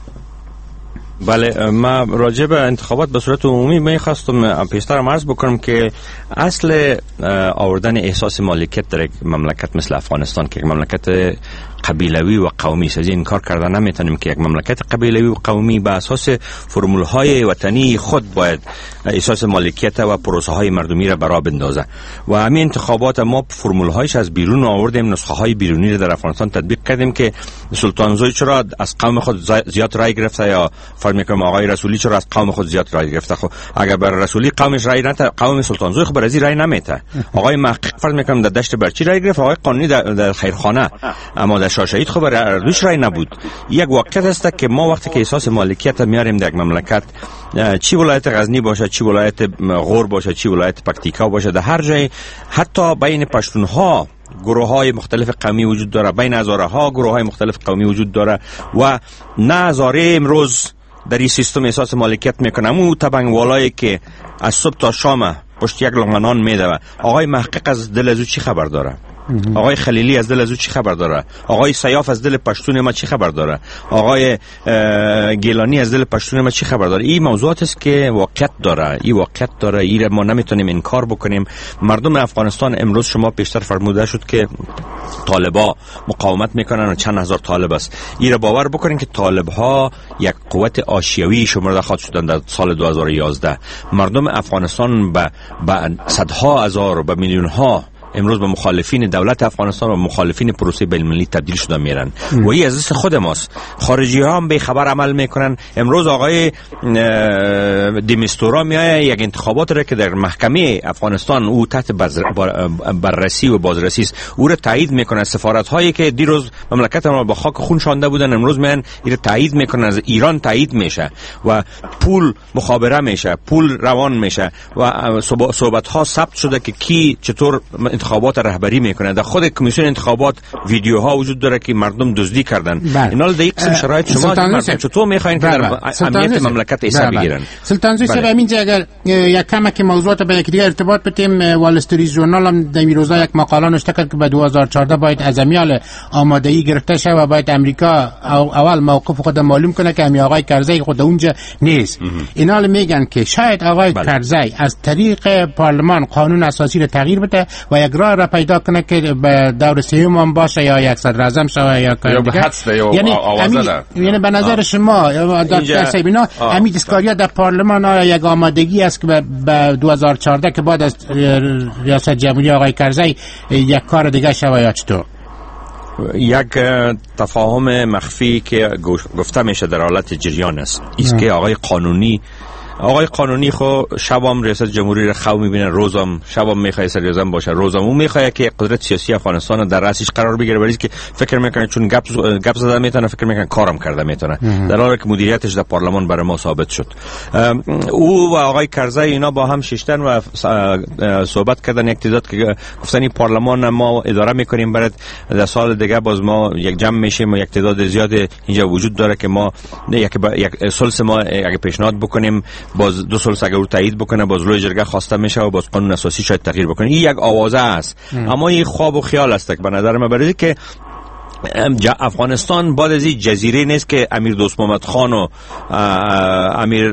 بله ما راجع به انتخابات به صورت عمومی می‌خواستم پیشتر عرض بکنم که اصل آوردن احساس مالکیت در یک مملکت مثل افغانستان که یک مملکت قبیلوی و قومی است. این کار کردن نمیتونیم که یک مملکت قبیلوی و قومی به اساس فرمول‌های وطنی خود باید احساس مالکیت و پروسه‌های مردمی را برا بندازه و همین انتخابات ما فرمول‌هایش از بیرون آوردیم نسخه‌های بیرونی را در افغانستان تطبیق کردیم که سلطان زوی چرا از قوم خود زیاد رای گرفته یا فرض می‌کنم آقای رسولی چرا از قوم خود زیاد رای گرفته. خب اگر بر رسولی قومش رای نده قوم سلطان زوی خب برازی رای نمیته. آقای محقق فرض می‌کنم در دشت برچی رای گرفت آقای قانونی در, در خیرخانه اما در شاشهید خب روش رای نبود. یک واقعیت است که ما وقتی که احساس مالکیت میاریم در یک مملکت چی ولایت غزنی باشه چی ولایت غور باشه چی ولایت پکتیکا باشه در هر جای حتی بین پشتونها گروه های مختلف قومی وجود داره بین هزاره ها گروه های مختلف قومی وجود داره و نه هزاره امروز در این سیستم احساس مالکیت میکنه. اون تبنگ والایی که از صبح تا شام پشت یک لغمنان میده آقای محقق از دل از او چی خبر داره؟ آقای خلیلی از دل از او چی خبر داره؟ آقای سیاف از دل پشتون ما چی خبر داره؟ آقای گیلانی از دل پشتون ما چی خبر داره؟ این موضوعات است که واقعیت داره، این واقعیت داره، این ما نمیتونیم انکار بکنیم. مردم افغانستان امروز شما پیشتر فرموده شد که طالبا مقاومت میکنن و چند هزار طالب است. این را باور بکنین که طالب ها یک قوت آشیوی شمرده خواهد شدن در سال دو هزار و یازده. مردم افغانستان به صدها هزار و به میلیون ها امروز به مخالفین دولت افغانستان و مخالفین پروسه بین‌المللی تبدیل شدن میرن و این از دست خود ماست. خارجی ها هم به خبر عمل میکنن. امروز آقای دیمیستورا میایه یک انتخابات را که در محکمه افغانستان او تحت بررسی و بازرسی است او را تایید میکنه. سفارت هایی که دیروز مملکت ما با خاک خون شانده بودن امروز میان این را تایید میکنن. از ایران تایید میشه و پول مخابره میشه، پول روان میشه و صحبت ها ثبت شده که کی چطور انتخابات رهبری میکنه. در خود کمیسیون انتخابات ویدیوها وجود داره که مردم دزدی کردن. اینا در یک قسم شرایط شما مردم چطور میخواین که در امنیت مملکت حساب بگیرن؟ سلطان زوی صاحب همینجا اگر یک کم که موضوعات به یک دیگه ارتباط بدیم، وال استریت ژورنال هم در این روزا یک مقاله نوشته کرد که به دو هزار و چهارده باید از امیال آمادگی گرفته شه و باید امریکا اول موقف خود معلوم کنه که امی آقای کرزی خود اونجا نیست. اینا میگن که شاید آقای کرزی از طریق پارلمان قانون اساسی رو تغییر بده و یک راه را پیدا کنه که به دور سیوم هم باشه یا یک صدر اعظم شه یا کار دیگه. یعنی یعنی به نظر شما دکتر صاحب اینا همین دستکاری‌ها در پارلمان آیا یک آمادگی است که به دو هزار و چهارده که بعد از ریاست جمهوری آقای کرزی یک کار دیگه شه یا چطور؟ یک تفاهم مخفی که گفته میشه در حالت جریان است است که آقای قانونی آقای قانونی خو شبام ریاست جمهوری را خو میبینه، روزم شبام میخواد صدر اعظم باشه، روزم اون میخواد که قدرت سیاسی افغانستان در رأسش قرار بگیره، ولی که فکر میکنه چون گپ گپ زده میتونه، فکر میکنه کارم کرده میتونه، در حالی که مدیریتش در پارلمان برای ما ثابت شد. او و آقای کرزی اینا با هم ششتن و صحبت کردن یک تعداد که گفتن پارلمان ما اداره میکنیم، بعد در سال دیگه باز ما یک جمع میشیم و یک تعداد زیاد اینجا وجود داره که ما یک یک سلس ما اگه پیشنهاد بکنیم باز دو سال اگر رو تایید بکنه باز لوی جرگه خواسته میشه و باز قانون اساسی شاید تغییر بکنه. این یک آوازه است ام. اما این خواب و خیال است که به نظر من برای که افغانستان بعد از این جزیره نیست که امیر دوست محمد خان و امیر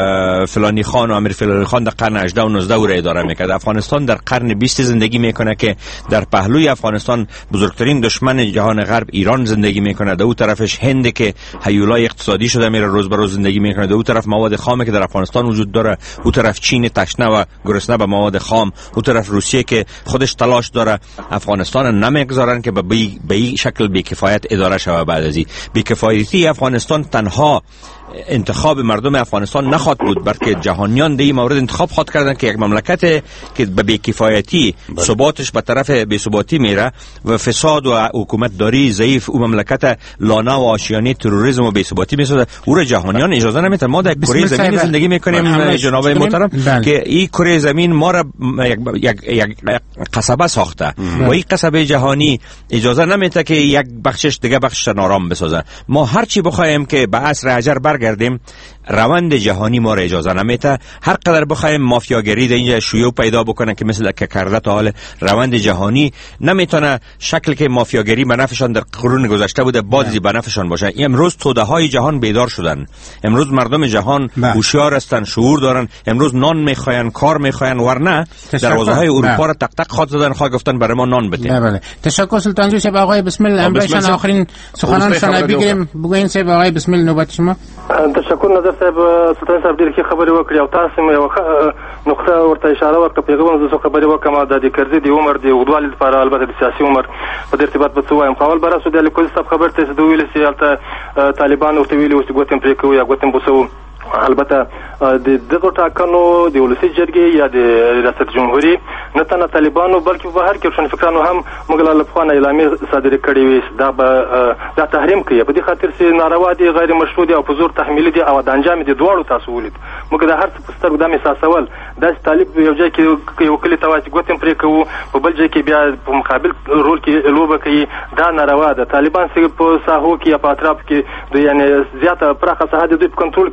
فلانی خان و امیر فلانی خان در قرن هجده و نوزده رو اداره میکرد. افغانستان در قرن بیست زندگی میکنه که در پهلوی افغانستان بزرگترین دشمن جهان غرب ایران زندگی میکنه، در اون طرفش هند که هیولای اقتصادی شده میره روز به روز زندگی میکنه، در اون طرف مواد خامی که در افغانستان وجود داره، اون طرف چین تشنه و گرسنه به مواد خام، اون طرف روسیه که خودش تلاش داره افغانستان نمیگذارن که به این شکل بی کفایت اداره شود. بعد از این بی‌کفایتی افغانستان تنها انتخاب مردم افغانستان نخواد بود، بلکه جهانیان در این مورد انتخاب خواد کردن که یک مملکت که به بی‌کفایتی ثباتش به طرف بی‌ثباتی میره و فساد و حکومت داری ضعیف او مملکت لانه و آشیانه تروریسم و بی‌ثباتی میسازه، او را جهانیان اجازه نمیدن. ما در کره زمین زندگی میکنیم جناب محترم که این کره زمین ما را یک یک قصبه ساخته و این قصبه جهانی اجازه نمیده که یک بخشش دیگه بخشش نارام بسازه. ما هر چی بخوایم که به عصر حجر برگردیم روند جهانی ما را اجازه نمیده. هر قدر بخوایم مافیاگری در اینجا شیوع پیدا بکنه که مثل که کرده تا حال روند جهانی نمیتونه شکل که مافیاگری به نفعشان در قرون گذشته بوده بازی به نفعشان باشه. امروز توده های جهان بیدار شدن، امروز مردم جهان هوشیار هستن، شعور دارن، امروز نان میخواین، کار میخواین، ورنه دروازه های اروپا را تق تق خواهد زدن، خواهد گفتن برای ما نان بدین. بله تشکر سلطان زوی صاحب. آقای بسم الله امروزشان آخرین سخنانشان بگیریم. بگوین صاحب آقای بسم الله نوبت شما. تشکر نظر صاحب. سلطان صاحب ډېر ښه خبرې وکړې او تاسو مې یوه نقطه ورته اشاره وکړه. پیغام زه څه خبرې وکړم د کرزي د عمر د اوږدوالي لپاره البته د سیاسي عمر په دې ارتباط به څه وایم. خو اول به راسو د لیکوزي صاحب خبر ته د ویلې چې هلته طالبان ورته ویلي اوس ګوتم پرې کوو یا ګوتم بوسوو. البته د دغو ټاکنو د ولسي جرګې یا د ریاست جمهوري نه تنه طالبانو بلکې په هر کې روښانفکرانو هم موږ له پخوا نه اعلامیې صادرې کړې وې دا به دا تحریم کوي په دې خاطر چې ناروا دي، غیر مشروع دي او په زور تحمیلي دي او د انجام دي دواړو تاسو ولید. موږ د هر څه په سترګو دا محساسول داسې طالب یو ځای کې یو کلي ته وایي چې ګوتې پرې کوو، په بل ځای کې بیا په مقابل رول کې لوبه کوي. دا ناروا ده. طالبان چې په ساحو کې یا په اطرافو کې د یعنې زیاته پراخه ساحه د دوی په کنټرول کې ده.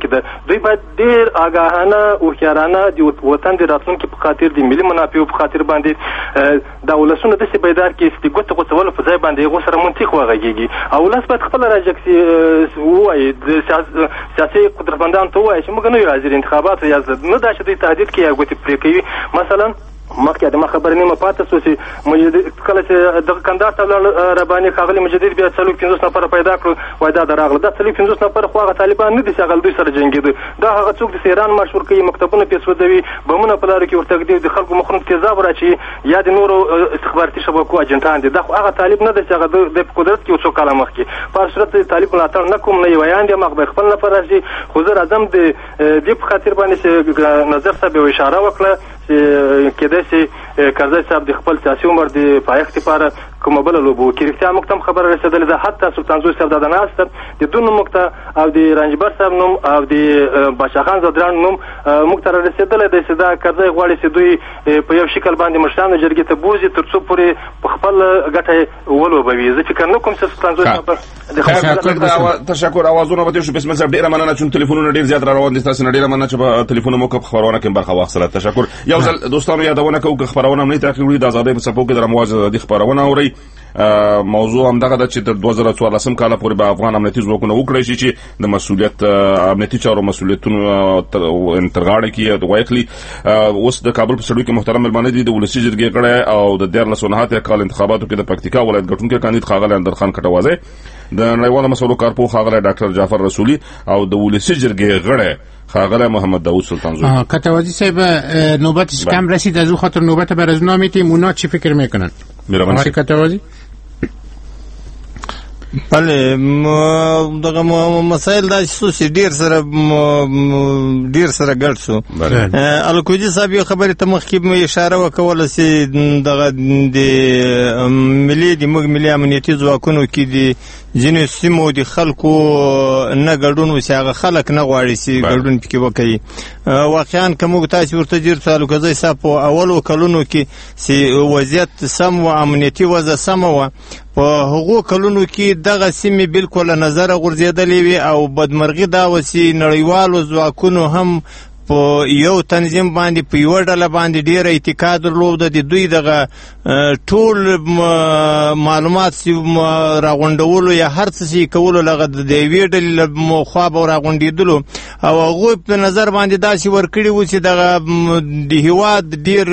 دوی باید ډیر آگاهانه او هوښیارانه د وطن د راتلونکي په خاطر د ملي منافعو په خاطر باندې دا ولسونه داسې بیدار کړي چې د ګوتې غوڅولو په ځای باندې هغو سره منطق وغږېږي او ولس باید خپله راجګ ووایي د سیاسي قدرتمندانو ته ووایي چې موږ نه یو حاضر انتخاباتو یا نه دا چې دوی تهدید کوي یا ګوتې پرې کوي. مثلا مخکې د ما خبرې نیمه پاتې شو چې مجدد کله چې دغه کندهار ته ولاړ رباني ښاغلي مجدد بیا څلور پنځوس نفره پیدا کړو وایي دا د راغله دا څلور پنځوس نفره خو هغه طالبان نه دي چې هغه دوی سره جنګېده دا هغه څوک دي چې ایران مشهور کوي مکتبونه پرې سوځوي بمونه په لارو کې ورته ږدي د خلکو مخونو ته تیزاب راچوي یا د نورو استخباراتي شبکو اجنټان دي دا خو هغه طالب نه دی چې هغه د قدرت کې یو څو کاله مخکې په هر صورت طالب ملاتړ نه کوم نه یې ویان دي ما به خپل نفر راځي خو زه راځم د دې په خاطر باندې چې نظر صاحب یو اشاره وکړه چې کېدای شي کرزی صاحب د خپل سیاسي عمر د پایښت لپاره کومه بله لوبه وکړي. رښتیا موږ ته هم خبره رسېدلې ده حتی سلطان زوی صاحب دا د ناسته د دون نوم موږ ته او د رنجبر صاحب نوم او د بادشاه خان زدران نوم موږ ته رارسېدلی دی چې دا کرزی غواړي چې دوی په یو شکل باندې مشرانو جرګې ته بوځي تر څو پورې په خپل ګټه ولوبوي. زه فکر نه کوم چې سلطان زوی صاحب تشکر. اوازونه به تاسو بسم الله ډېره مننه چې ټلیفونونه ډېر زیات را روان دي تاسو نه ډېره مننه چې په ټلیفون مو کوم خبرونه کې برخه واخیستله. تشکر. یو ځل دوستانو یادونه کوم چې خبرونه نه تعقیب وړي د آزادۍ په څپو کې د مواجهه د خبرونه اوري موضوع هم دغه د چې د دوه زره څوارلسم کال پورې به افغان امنیتي ځواکونه وکړي شي چې د مسؤلیت امنیتي چارو مسؤلیتونو تر غاړه کې د وایخلي اوس د کابل په سړک کې محترم ملمانه دي د ولسی جرګې کړه او د دیارلس ونهاته کال انتخاباتو کې د پکتیکا ولایت ګټونکو کاندید خاغلی اندرخان کټوازی د نړیوالو مسولو کارپو خاغلی ډاکټر جعفر رسولي او د ولسی جرګې غړی خاغلی محمد داوود سلطان زوی. کټوازی صاحب نوبتش کم رسید از او خاطر نوبت بر از نامیتیم اونا چی فکر میکنن؟ آقای کټوازی بله دغه مسایل دا چې ډیر سره ډیر سره ګډ شو. الکوزي صاحب یو خبرې ته مخکې اشاره وکوله چې دغه د ملي د موږ ملي امنیتي ځواکونو کې د ځینې سیمو د خلکو نه ګډون وشي هغه خلک نه غواړي چې ګډون پکې وکړي. واقعا که موږ تاسې ورته ځیر څو الکوزي صاحب په اولو کلونو کې چې وضعیت سم و امنیتي وضع سمه وه په هغو کلونو کې دغه سیمې بالکل له نظره غورځېدلې وي او بدمرغي دا وه چې نړیوالو ځواکونو هم په یو تنظیم باندې په یوه ډله باندې ډېره اتکا درلوده د دوی دغه ټول معلومات راغونډولو یا هر څه چې کولو لغه د یوې ډلې له خوا به راغونډېدلو او هغوی په نظر باندې داسې ورکړي وو چې دغه د هېواد ډېر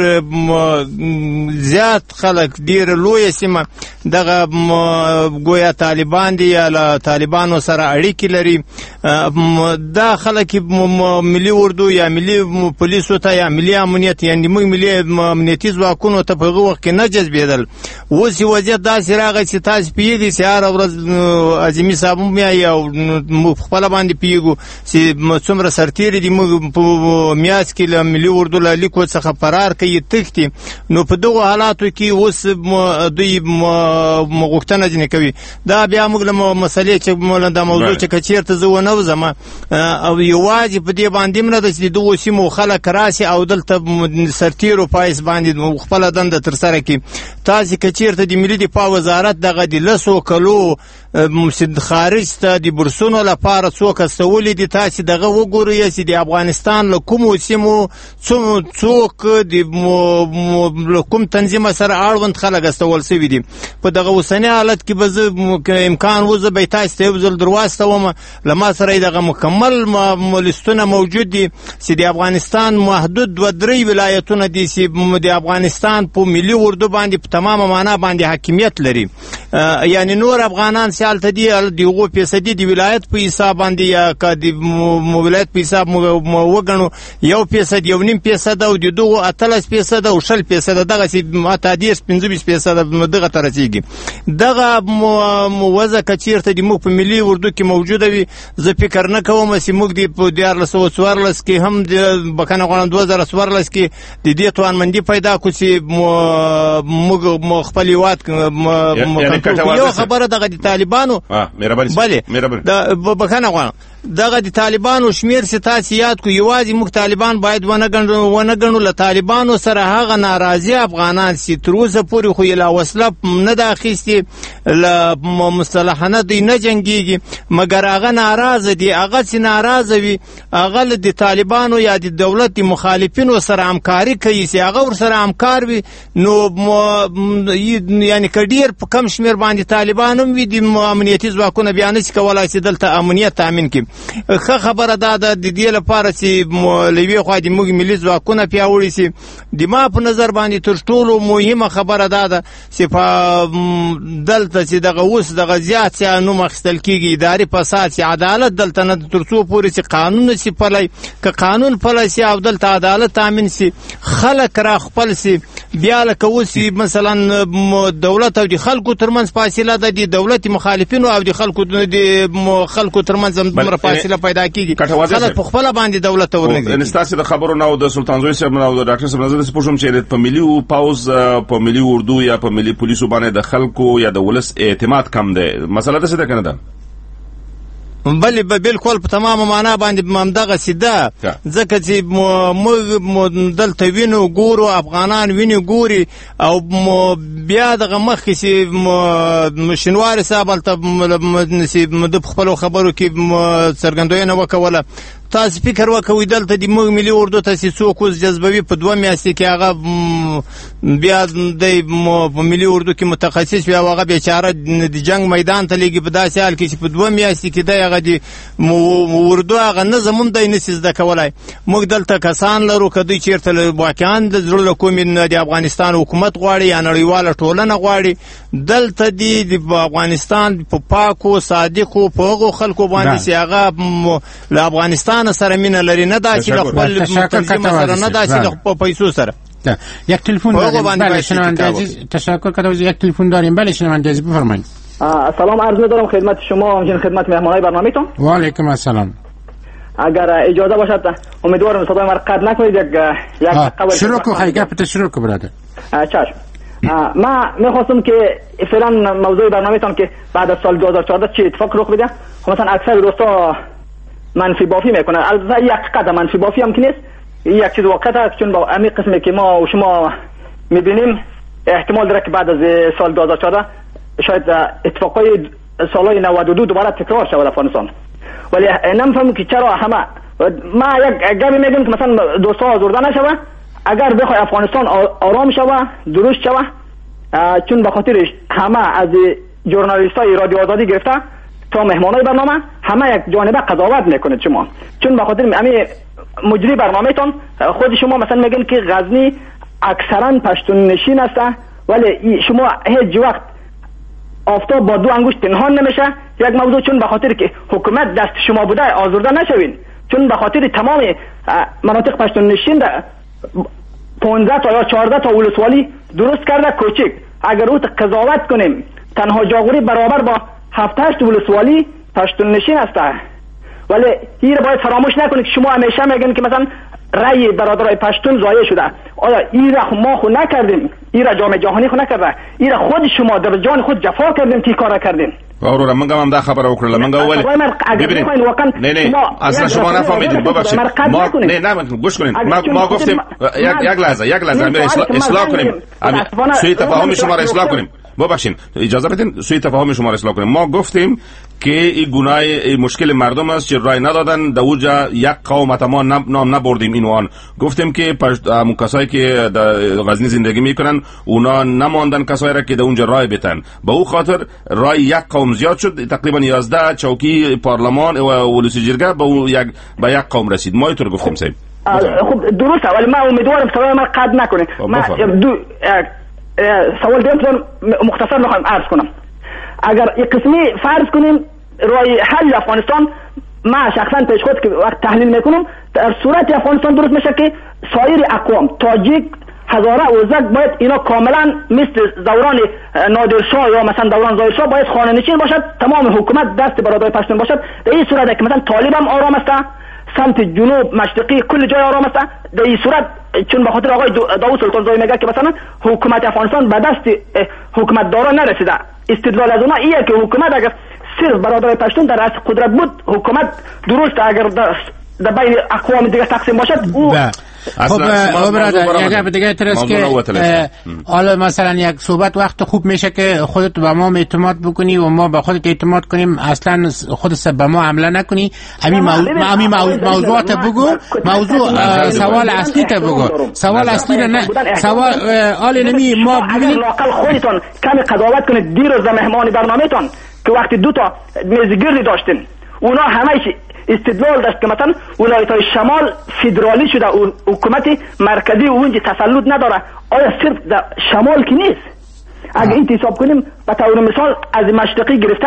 زیات خلک ډېره لویه سیمه دغه ګویا طالبان دي یا له طالبانو سره اړیکې لري. دا خلک ملي اردو یا ملي پولیسو ته یا ملي امنیت یعنې موږ ملي امنیتي ځواکونو ته په هغه وخت کې نه جذبېدل. اوس یې وضعیت داسې راغی چې تاسې پوهېږئ چې هره ورځ اعظمي صاحب هم وایي او موږ په خپله باندې پوهېږو چې څومره سرتېري دي موږ په میاشت کې له ملي اردو له لیکو څخه فرار کوي تښتي. نو په دغو حالاتو کې اوس دوی غوښتنه ځینې کوي. دا بیا موږ له مسلې چې دا موضوع چې که چېرته زه ونه وځم او یوازې په دې باندې هم نه ده چې د دغو سیمو خلک راسي او دلته سرتېرو پایس باندې خپله دنده ترسره کړي. تاسې که چېرته د ملي دفاع وزارت دغه د لسو کلو خارج ته د برسونو لپاره څوک استولي دي تاسې دغه وګورئ چې د افغانستان له کومو سیمو څوک د کوم تنظیم سره اړوند خلک استول شوي دي. په دغه اوسني حالت کې به زه امکان و زه به یې تاسې ته یو ځل در واستوم له ما سره یې دغه مکمل لیستونه موجود دي چې د افغانستان محدود دوه درې ولایتونه دي چې د افغانستان په ملي اردو باندې په تمامه معنا باندې حاکمیت لري. یعنې نور افغانان چې هلته دي د هغو فیصدي د ولایت په حساب باندې یا که د ولایت په حساب وګڼو یو فیصد یو نیم فیصد او د دغو اتلس فیصد او شل فیصد دغسې اته دېرش پنځه ویشت فیصد دغه ته رسېږي. دغه وضع که چېرته د موږ په ملي اردو کې موجوده وي زه فکر نه کوم چې موږ د په دیارلس سوه څوارلس کې هم د بخښنه غواړم دوه زره څوارلس کې د دې توانمندي پیدا کړو چې موږ خپل هېواد یو خبره دغه د طالبانو بلې بخښنه غواړم دغه د طالبانو شمیر چې تاسو یاد کو یوازې موږ طالبان باید ونه ګڼو ونه ګڼو له طالبانو سره هغه ناراضي افغانان چې تر اوسه پورې خو یې لا وسله نه ده اخیستې له مصطلحانه دوی نه جنګېږي مګر هغه ناراضه دي هغه چې ناراضه وي هغه له د طالبانو یا د دولت د مخالفینو سره همکاري کوي چې هغه ورسره همکار وي نو یعنې که ډېر په کم شمېر باندې طالبان هم وي د امنیتي ځواکونه بیا نشي کولی چې دلته امنیت تامین کړي ښه خبره دا ده د دې لپاره چې له یوې خوا د موږ ملي ځواکونه پیاوړي سي د ما په نظر باندې تر ټولو مهمه خبره دا ده چې په دلته چې دغه اوس دغه زیات چې نوم اخیستل کېږي اداري فساد چې عدالت دلته نه تر څو پورې چې قانون نشي پلی که قانون پلی سي او دلته عدالت تامین سي خلک را خپل سي بیا لکه اوس مثلا دولت او د خلکو ترمنځ فاصله ده د دولت مخالفینو او د خلکو د خلکو ترمنځ دومره فاصله پیدا کیږي خلک په خپل باندې دولت ورنږدې انستاسي د خبرو نو د سلطان زوی صاحب نو د ډاکټر صاحب نظر څه پوښوم چې په ملي پاوز په ملي اردو یا په ملي پولیسو باندې د خلکو یا د ولس اعتماد کم دی مسله ده څه ده کنه ده بلې به بالکل په تمامه معنا باندې همدغسې ده ځکه چې موږ دلته وینو ګورو افغانان وینو ګوري او بیا دغه مخکې چې شینواري صاحب هلته د خپلو خبرو کې څرګندوینه وکوله تاسو فکر وکوئ دلته د موږ ملي اردو ته چې څوک اوس جذبوي په دوه میاشتې کې هغه بیا دی په ملي اردو کې متخصص وي او هغه بیچاره د جنګ میدان ته لیږي په داسې حال کې چې په دوه میاشتې کې دی هغه د اردو هغه نظم هم دی نشي زده کولی موږ دلته کسان لرو که دوی چېرته واقعا د زړه له کومې د افغانستان حکومت غواړي یا نړیواله ټولنه غواړي دلته دي د افغانستان په پاکو صادقو په هغو خلکو باندې چې هغه له افغانستان سره مینه لري نه دا چې له خپل تنظیم سره نه دا چې له پیسو سره یک تلفن داریم بله شنونده عزیز تشکر کردم یک تلفن داریم بله شنونده عزیز بفرمایید سلام عرض می‌دارم خدمت شما همچنین خدمت مهمانای برنامه‌تون و علیکم السلام اگر اجازه باشد امیدوارم صدای من قطع نکنید یک یک قبل شروع کو خیلی گپ شروع کو برادر چشم ما می‌خواستم که فعلا موضوع برنامه‌تون که بعد از سال دو هزار و چهارده چه اتفاق رخ بده مثلا اکثر دوستا منفی بافی میکنن البته یک قدم منفی بافی هم که نیست یک چیز واقعیت است چون با همین قسمی که ما و شما میبینیم احتمال داره که بعد از سال دو هزار و چهارده شاید اتفاقای سالهای نود و دو دوباره تکرار شود افغانستان ولی نمیفهمم که چرا همه ما یک گپی میگم که مثلا دوستا آزرده نشوه اگر بخوای افغانستان آرام شوه درست شوه چون به خاطر همه از ژورنالیستای رادیو آزادی گرفته تا مهمانای برنامه همه یک جانبه قضاوت میکنه شما چون به خاطر همین مجری برنامهتون خود شما مثلا میگن که غزنی اکثرا پشتون نشین است ولی شما هیچ وقت آفتاب با دو انگشت پنهان نمیشه یک موضوع چون به خاطر که حکومت دست شما بوده آزرده نشوین چون به خاطر تمام مناطق پشتون نشین پانزده تا یا چهارده تا ولسوالی درست کرده کوچک اگر او قضاوت کنیم تنها جاغوری برابر با هفت هشت ولسوالی پشتون نشین است ولی این رو باید فراموش نکنید که شما همیشه میگن که مثلا رأی برادرای پشتون ضایع شده آیا این را ما خود نکردیم این را جامعه جهانی خود نکرده این را خود شما در جان خود جفا کردیم که کار کردیم اورورا منګه هم دا خبره وکړه منګه ولې ببینید نه نه اصلا شما نفهمیدید ببخشید ما نه نه گوش کنید ما ما گفتیم یک یک لحظه یک لحظه امیر اصلاح کنیم سوی تفاهم شما را اصلاح کنیم ببخشید اجازه بدین سوی تفاهم شما را اصلاح کنیم ما گفتیم که این گناه مشکل مردم است که رای ندادن در اوجا یک قوم ما نام نبردیم اینوان گفتیم که همون کسایی که در غزنی زندگی میکنن اونا نماندن کسایی را که در اونجا رای بتن به او خاطر رای یک قوم زیاد شد تقریبا یازده چوکی پارلمان و ولسی جرگه به یک به یک قوم رسید ما اینطور گفتیم صاحب خب درسته ولی ما امیدوارم سوال ما قد نکنه ما دو سوال دیگه مختصر میخوایم عرض کنم اگر یک قسمی فرض کنیم رای حل افغانستان ما شخصا پیش خود که وقت تحلیل میکنم در صورت افغانستان درست میشه که سایر اقوام تاجیک هزاره اوزک باید اینا کاملا مثل دوران نادرشاه یا مثلا دوران ظاهرشاه باید خانه نشین باشد تمام حکومت دست برادرای پشتون باشد در این صورت که مثلا طالب هم آرام است سمت جنوب مشرقی کل جای آرام است در این صورت چون به خاطر آقای داوود سلطان زایی میگه که مثلا حکومت افغانستان به دست حکومت دارا نرسیده استدلال از اونا ایه که حکومت اگر صرف برادر پشتون در رأس قدرت بود، حکومت درست اگر در بین اقوام دیگه تقسیم باشد او خب برادر یک دیگه ترس که حالا مثلا یک صحبت وقت خوب میشه که خودت به ما اعتماد بکنی و ما به خودت اعتماد کنیم، اصلا خودت به ما حمله نکنی. همین همین موضوعات بگو، موضوع سوال اصلی ته بگو، سوال اصلی نه سوال حال نمی ما ببینید لاقل خودتون کمی قضاوت کنید. دیروز مهمان برنامه‌تون که وقتی دو تا میزگردی داشتین اونا همه استدلال داشت که مثلا ولایت‌های شمال فدرالی شده، حکومت مرکزی اونجا تسلط نداره. آیا صرف در شمال که نیست؟ اگه این حساب کنیم به طور مثال از مشرقی گرفته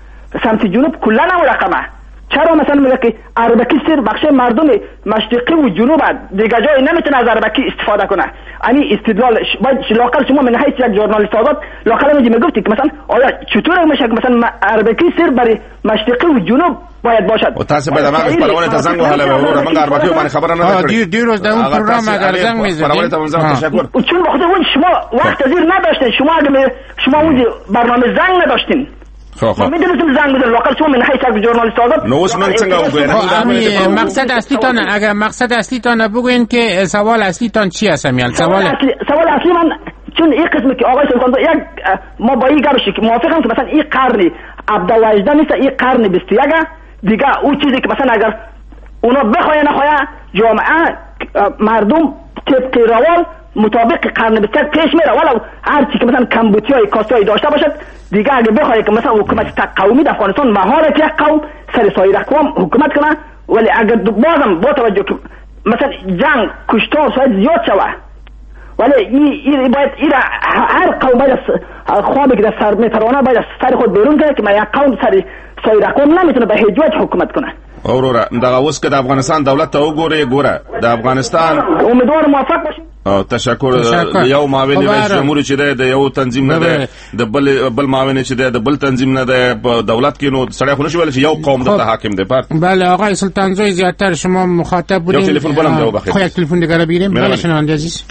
سمت جنوب کلا هم رقمه. چرا مثلا میگه که اربکی صرف بخش مردم مشرقی و جنوب دیگه جای نمیتونه از اربکی استفاده کنه؟ یعنی استدلال باید لاقل شما من حیث یک ژورنالیست آزاد لاقل میگی میگفتی که مثلا آیا چطور میشه که مثلا اربکی صرف برای مشرقی و جنوب باید باشد؟ و تاسو به دماغ پرونه ته زنګ وهله ورور من اربکی باندې خبره نه کړې. دیر دیر روز د اون پروګرام اگر زنګ میزدین پرونه ته زنګ تشکر. و چون بخاطر اون شما وقت زیر نداشتین، شما اگه شما اون برنامه زنگ نداشتین خب خب میدونستم زنگ بزن لاقل شما من حیث یک ژورنالیست آزاد نو اوس من څنګه وګورم مقصد اصلی تان اگر مقصد اصلی تان بگوین که سوال اصلی تان چی است؟ میال سوال سوال اصلی من چون این قسمی که آقای سلطان یک ما با این گپشی که موافقم که مثلا این قرن عبدالوجده نیست، این قرن بیست و یک دیگه او چیزی که مثلا اگر اونا بخواه نخواه جامعه مردم طبق روال مطابق قرن بیست و یک پیش میره، ولو هر چی که مثلا کمبودیای کاستای داشته باشد دیگه اگه بخواه که مثلا حکومت تک قومی در افغانستان مهارت یک قوم سر سایر اقوام حکومت کنه، ولی اگر بازم با توجه که مثلا جنگ کشتار شاید زیاد شوه، ولی این باید این هر قوم باید خوابی که در سر میترانه باید سر خود بیرون کنه که من یک قوم سر سایر اقوام نمیتونه به هیچ وجه حکومت کنه. اورورا دغه اوس که د افغانستان دولت ته وګوره ګوره د افغانستان امیدوار موفق باشین. او تشکر. یو معاون رئیس جمهور چې د یو تنظیم نه ده، د بل بل معاون چې د بل تنظیم نه ده په دولت کې، نو سړی خو نشي ویل چې یو قوم د حاکم دی. بله آقای سلطان زوی زیاتر شما مخاطب بودین. یو تلفن بلم جواب بخیر. خو یک تلفن دیگه رو بگیریم. بله شنونده عزیز.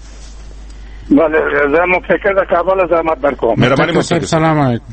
بله زه مفکر د کابل زحمت برکوم. مهرباني مفکر. سلام علیکم.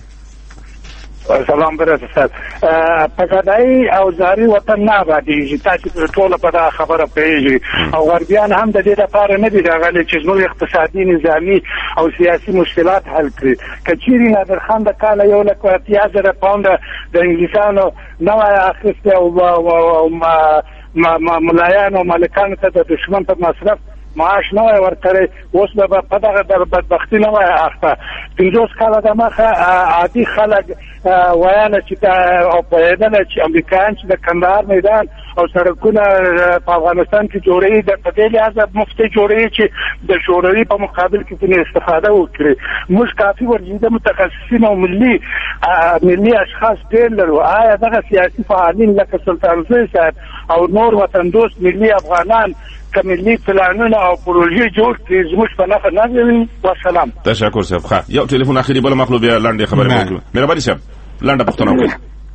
سلام برات صاحب. پکدای او زاری وطن نه باندې تاسو ټول په دا خبره پیږي او غربیان هم د دې لپاره نه دي راغلي چې نو اقتصادي نظامی او سیاسي مشکلات حل کړي. کچيري نادر خان د کال یو لک اتیا زره پاوند د انګلیسانو نو اخیسته او ما ملایان او مالکان ته د دشمن په مصرف معاش نه ورکړي. اوس به په دغه د بدبختی نه وای اخته پنځوس کاله د مخه عادي خلک ویاله چې او په دې چې امریکایان چې د کندهار میدان او سړکونه په افغانستان کې جوړې د په دې لحاظ مفتي جوړې چې د شوروي په مقابل کې تنه استفاده وکړي. موږ کافي ورجیده متخصصین او ملي ملي اشخاص ډېر لرو. آیا دغه سیاسي فعالین لکه سلطان زوی صاحب او نور وطن دوست ملي افغانان کملی پلانونه او پروژې جوړ کړي زموږ په نفع نه وي؟ والسلام. تشکر صاحب. ښه یو ټلیفون اخیری بل مخلوب یا لاندې خبرې وکړو. مهرباني صاحب لاندې پښتنه وکړئ.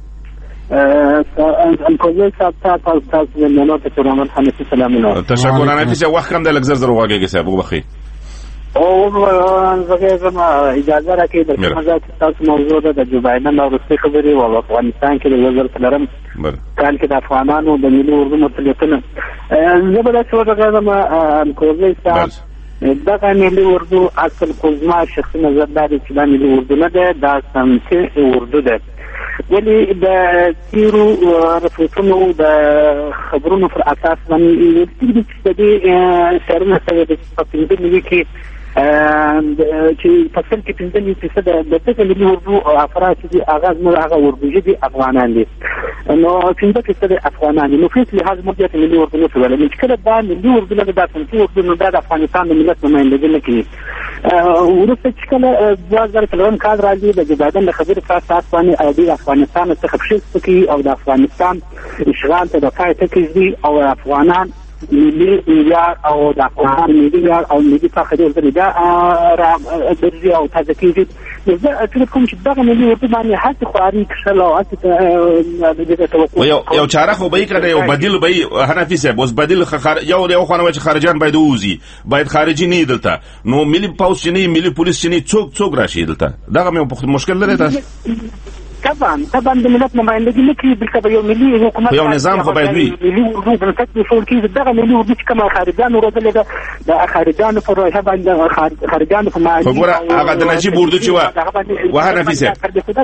ان کوزه صاحب تاسو تاسو نه ته ترامن حنفي سلامونه. تشکر حنفي صاحب. وخت کم د لګ زر زر واګي صاحب وبخي. او زه زما اجازه راکړئ د مزه تاسو موضوع د جو بایدن او روسي خبرې او افغانستان کې د وزیر کلرم کال کې د افغانانو د ملي اردو مسلطنه زه به دا څه وکړم ان کوزه صاحب دغه ملي اردو اصل کوزما شخصي نظر دی چې دا ملي اردو نه ده، دا سمته اردو ده. ولی د تیرو رپورټونو د خبرونو پر اساس باندې چې د دې سرونه سره د پاتې ملي کې چې فصل کې پنځه نیمه فیصد د دغه ملي اردو افراد چې اغاز نه هغه اردو دي افغانان دي، نو پنځه فیصد افغانان دي. نو په لحاظ مدیریت ملي اردو نه څه ولې چې کله دا ملي اردو نه دا څنګه اردو نه د افغانستان د ملت نمائندګي نه کوي. ورته چې کله دوه زره څلورم کال راځي د جبادن د خبرې په اساس باندې د افغانستان څخه خپشت کوي او د افغانستان اشغال ته د فایده کوي او افغانان ملي معیار او د افغان ملي معیار او ملي فخر دې دا را درځي او تازه کیږي. زه ټول کوم چې دغه ملي اردو باندې هڅه خواري کړل او هڅه توقع یو یو چاره خو به کړه یو بدیل به حنفي صاحب اوس بدیل خر یو یو خو نه چې خارجان باید ووزي باید خارجي نه دلته نو ملي پاوس نه ملي پولیس نه څوک څوک راشي دلته دغه مې مشکل لري تاسو طبعا طبعا د ملت نمائندګي نه کوي بلکې به یو ملي حکومت یو نظام خو باید وي ملي اردو بنسټ جوړ کړي دغه ملي اردو چې کومه خارجانو روزلې ده د خارجانو پر روحه باندې خارجانو په معاجي وګوره هغه د نجیب اردو چې و وه نفیسه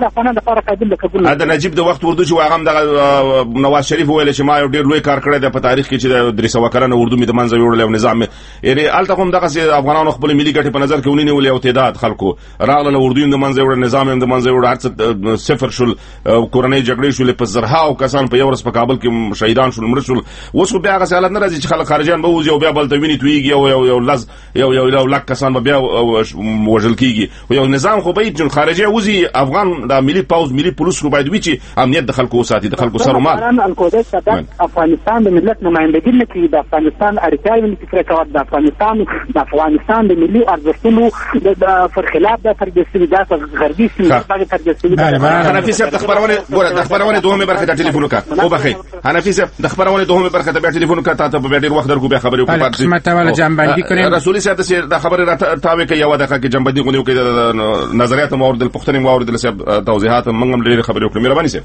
د نجیب د وخت اردو چې هغه د نواز شریف ویل چې ما یو ډیر لوی کار کړی دی په تاریخ کې چې د درې سوه کلنه اردو می د منځه وړل او نظام یعنی الته کوم دغه افغانانو خپل ملي ګټې په نظر کې ونیول او تعداد خلکو راغله اردو د منځه وړل نظام د منځه وړل هر صفر شل کورنۍ جګړې شولې په زرهاو کسان په یو ورځ په کابل کې شهیدان شول مړ شول اوس بیا هغه حالت نه راځي چې خلک خارجيان به وځي او بیا بل ته ویني تویږي او یو یو لز یو یو لک کسان به بیا وژل کیږي یو نظام خو به چې خارجي وځي افغان د ملي پاوز ملي پولیس خو باید وي چې امنیت د خلکو وساتي د خلکو سر او مال افغانستان د ملت نمائندګي نه کوي د افغانستان اړتیاوې نه فکر کوي د افغانستان د افغانستان د ملي ارزښتونو د فرخلاف د ترجسوي د غربي سیمې باندې ترجسوي حنفي صاحب د خبرونه ګوره د خبرونه دوه برخه د ټلیفون وکړه او بخیر حنفي صاحب د خبرونه دوه برخه د ټلیفون وکړه ته په ډیر وخت درکو به خبرې وکړو قسمت اول جنبندی کړئ رسولي صاحب د خبرې راټاوي کوي یو دغه کې جنبندی غونډه کوي د نظریات مورد الپختنې مورد له توضیحات منګم لري خبرې وکړو مهرباني صاحب.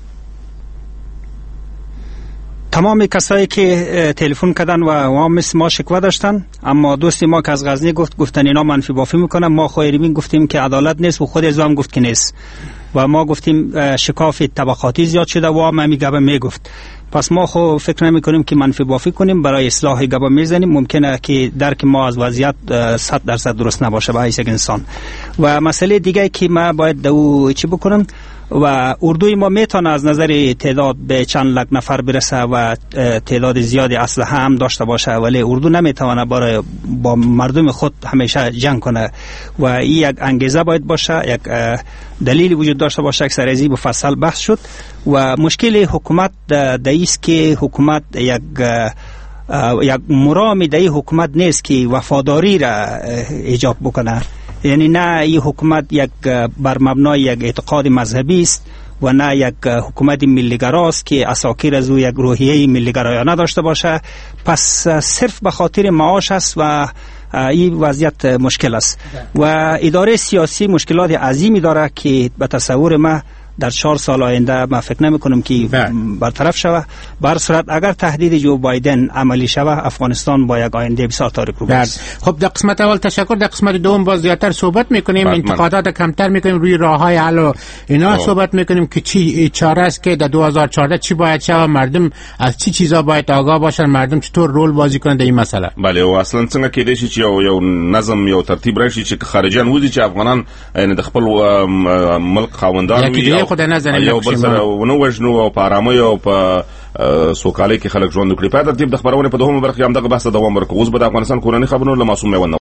تمام کسایی که تلفن کردن و ما مثل ما شکوه داشتن، اما دوستی ما که از غزنی گفت گفتن اینا منفی بافی میکنن، ما خواهرمین گفتیم که عدالت نیست و خود از هم گفت که نیست و ما گفتیم شکاف طبقاتی زیاد شده و ما میگه میگفت. پس ما خو فکر نمی کنیم که منفی بافی کنیم، برای اصلاح گبا میزنیم. ممکنه که درک ما از وضعیت صد درصد درست نباشه به حیث انسان. و مسئله دیگه که ما باید دو چی بکنم و اردوی ما میتونه از نظر تعداد به چند لک نفر برسه و تعداد زیادی اسلحه هم داشته باشه، ولی اردو نمیتونه برای با مردم خود همیشه جنگ کنه و این یک انگیزه باید باشه، یک دلیلی وجود داشته باشه که سر ازی مفصل بحث شد. و مشکل حکومت دایست که حکومت یک یک مرام دای حکومت نیست که وفاداری را ایجاب بکنه، یعنی نه این حکومت یک بر مبنای یک اعتقاد مذهبی است و نه یک حکومت ملیگراست که اساکیر از او یک روحیه ملیگرایانه داشته باشه. پس صرف به خاطر معاش است و این وضعیت مشکل است و اداره سیاسی مشکلات عظیمی داره که به تصور ما در چهار سال آینده ما فکر نمی کنم که برطرف شوه. به هر صورت اگر تهدید جو بایدن عملی شوه، افغانستان با یک آینده بسیار تاریک رو است. خب در قسمت اول تشکر. در قسمت دوم باز زیادتر صحبت میکنیم، انتقادات کمتر میکنیم، روی راههای حل و اینا صحبت میکنیم که چی چاره است که در دو هزار و چهارده چی باید شوه، مردم از چی چیزا باید آگاه باشن، مردم چطور رول بازی کنند در این مسئله. بله و اصلا څنګه کېدای شي چې یو یو نظم یو ترتیب راشي چې خارجيان وځي چې افغانان یعنی د خپل ملک خاوندان وي خود نظر یو بل سره ونو وژنو او په آرامۍ او په سوکالۍ کې خلک ژوند وکړي. په ترتیب د خبرونه په دوهمه برخه کې هم دغه بحث دوام ورکوي. اوس به د افغانستان کورنۍ خبرونه له معصوم میوند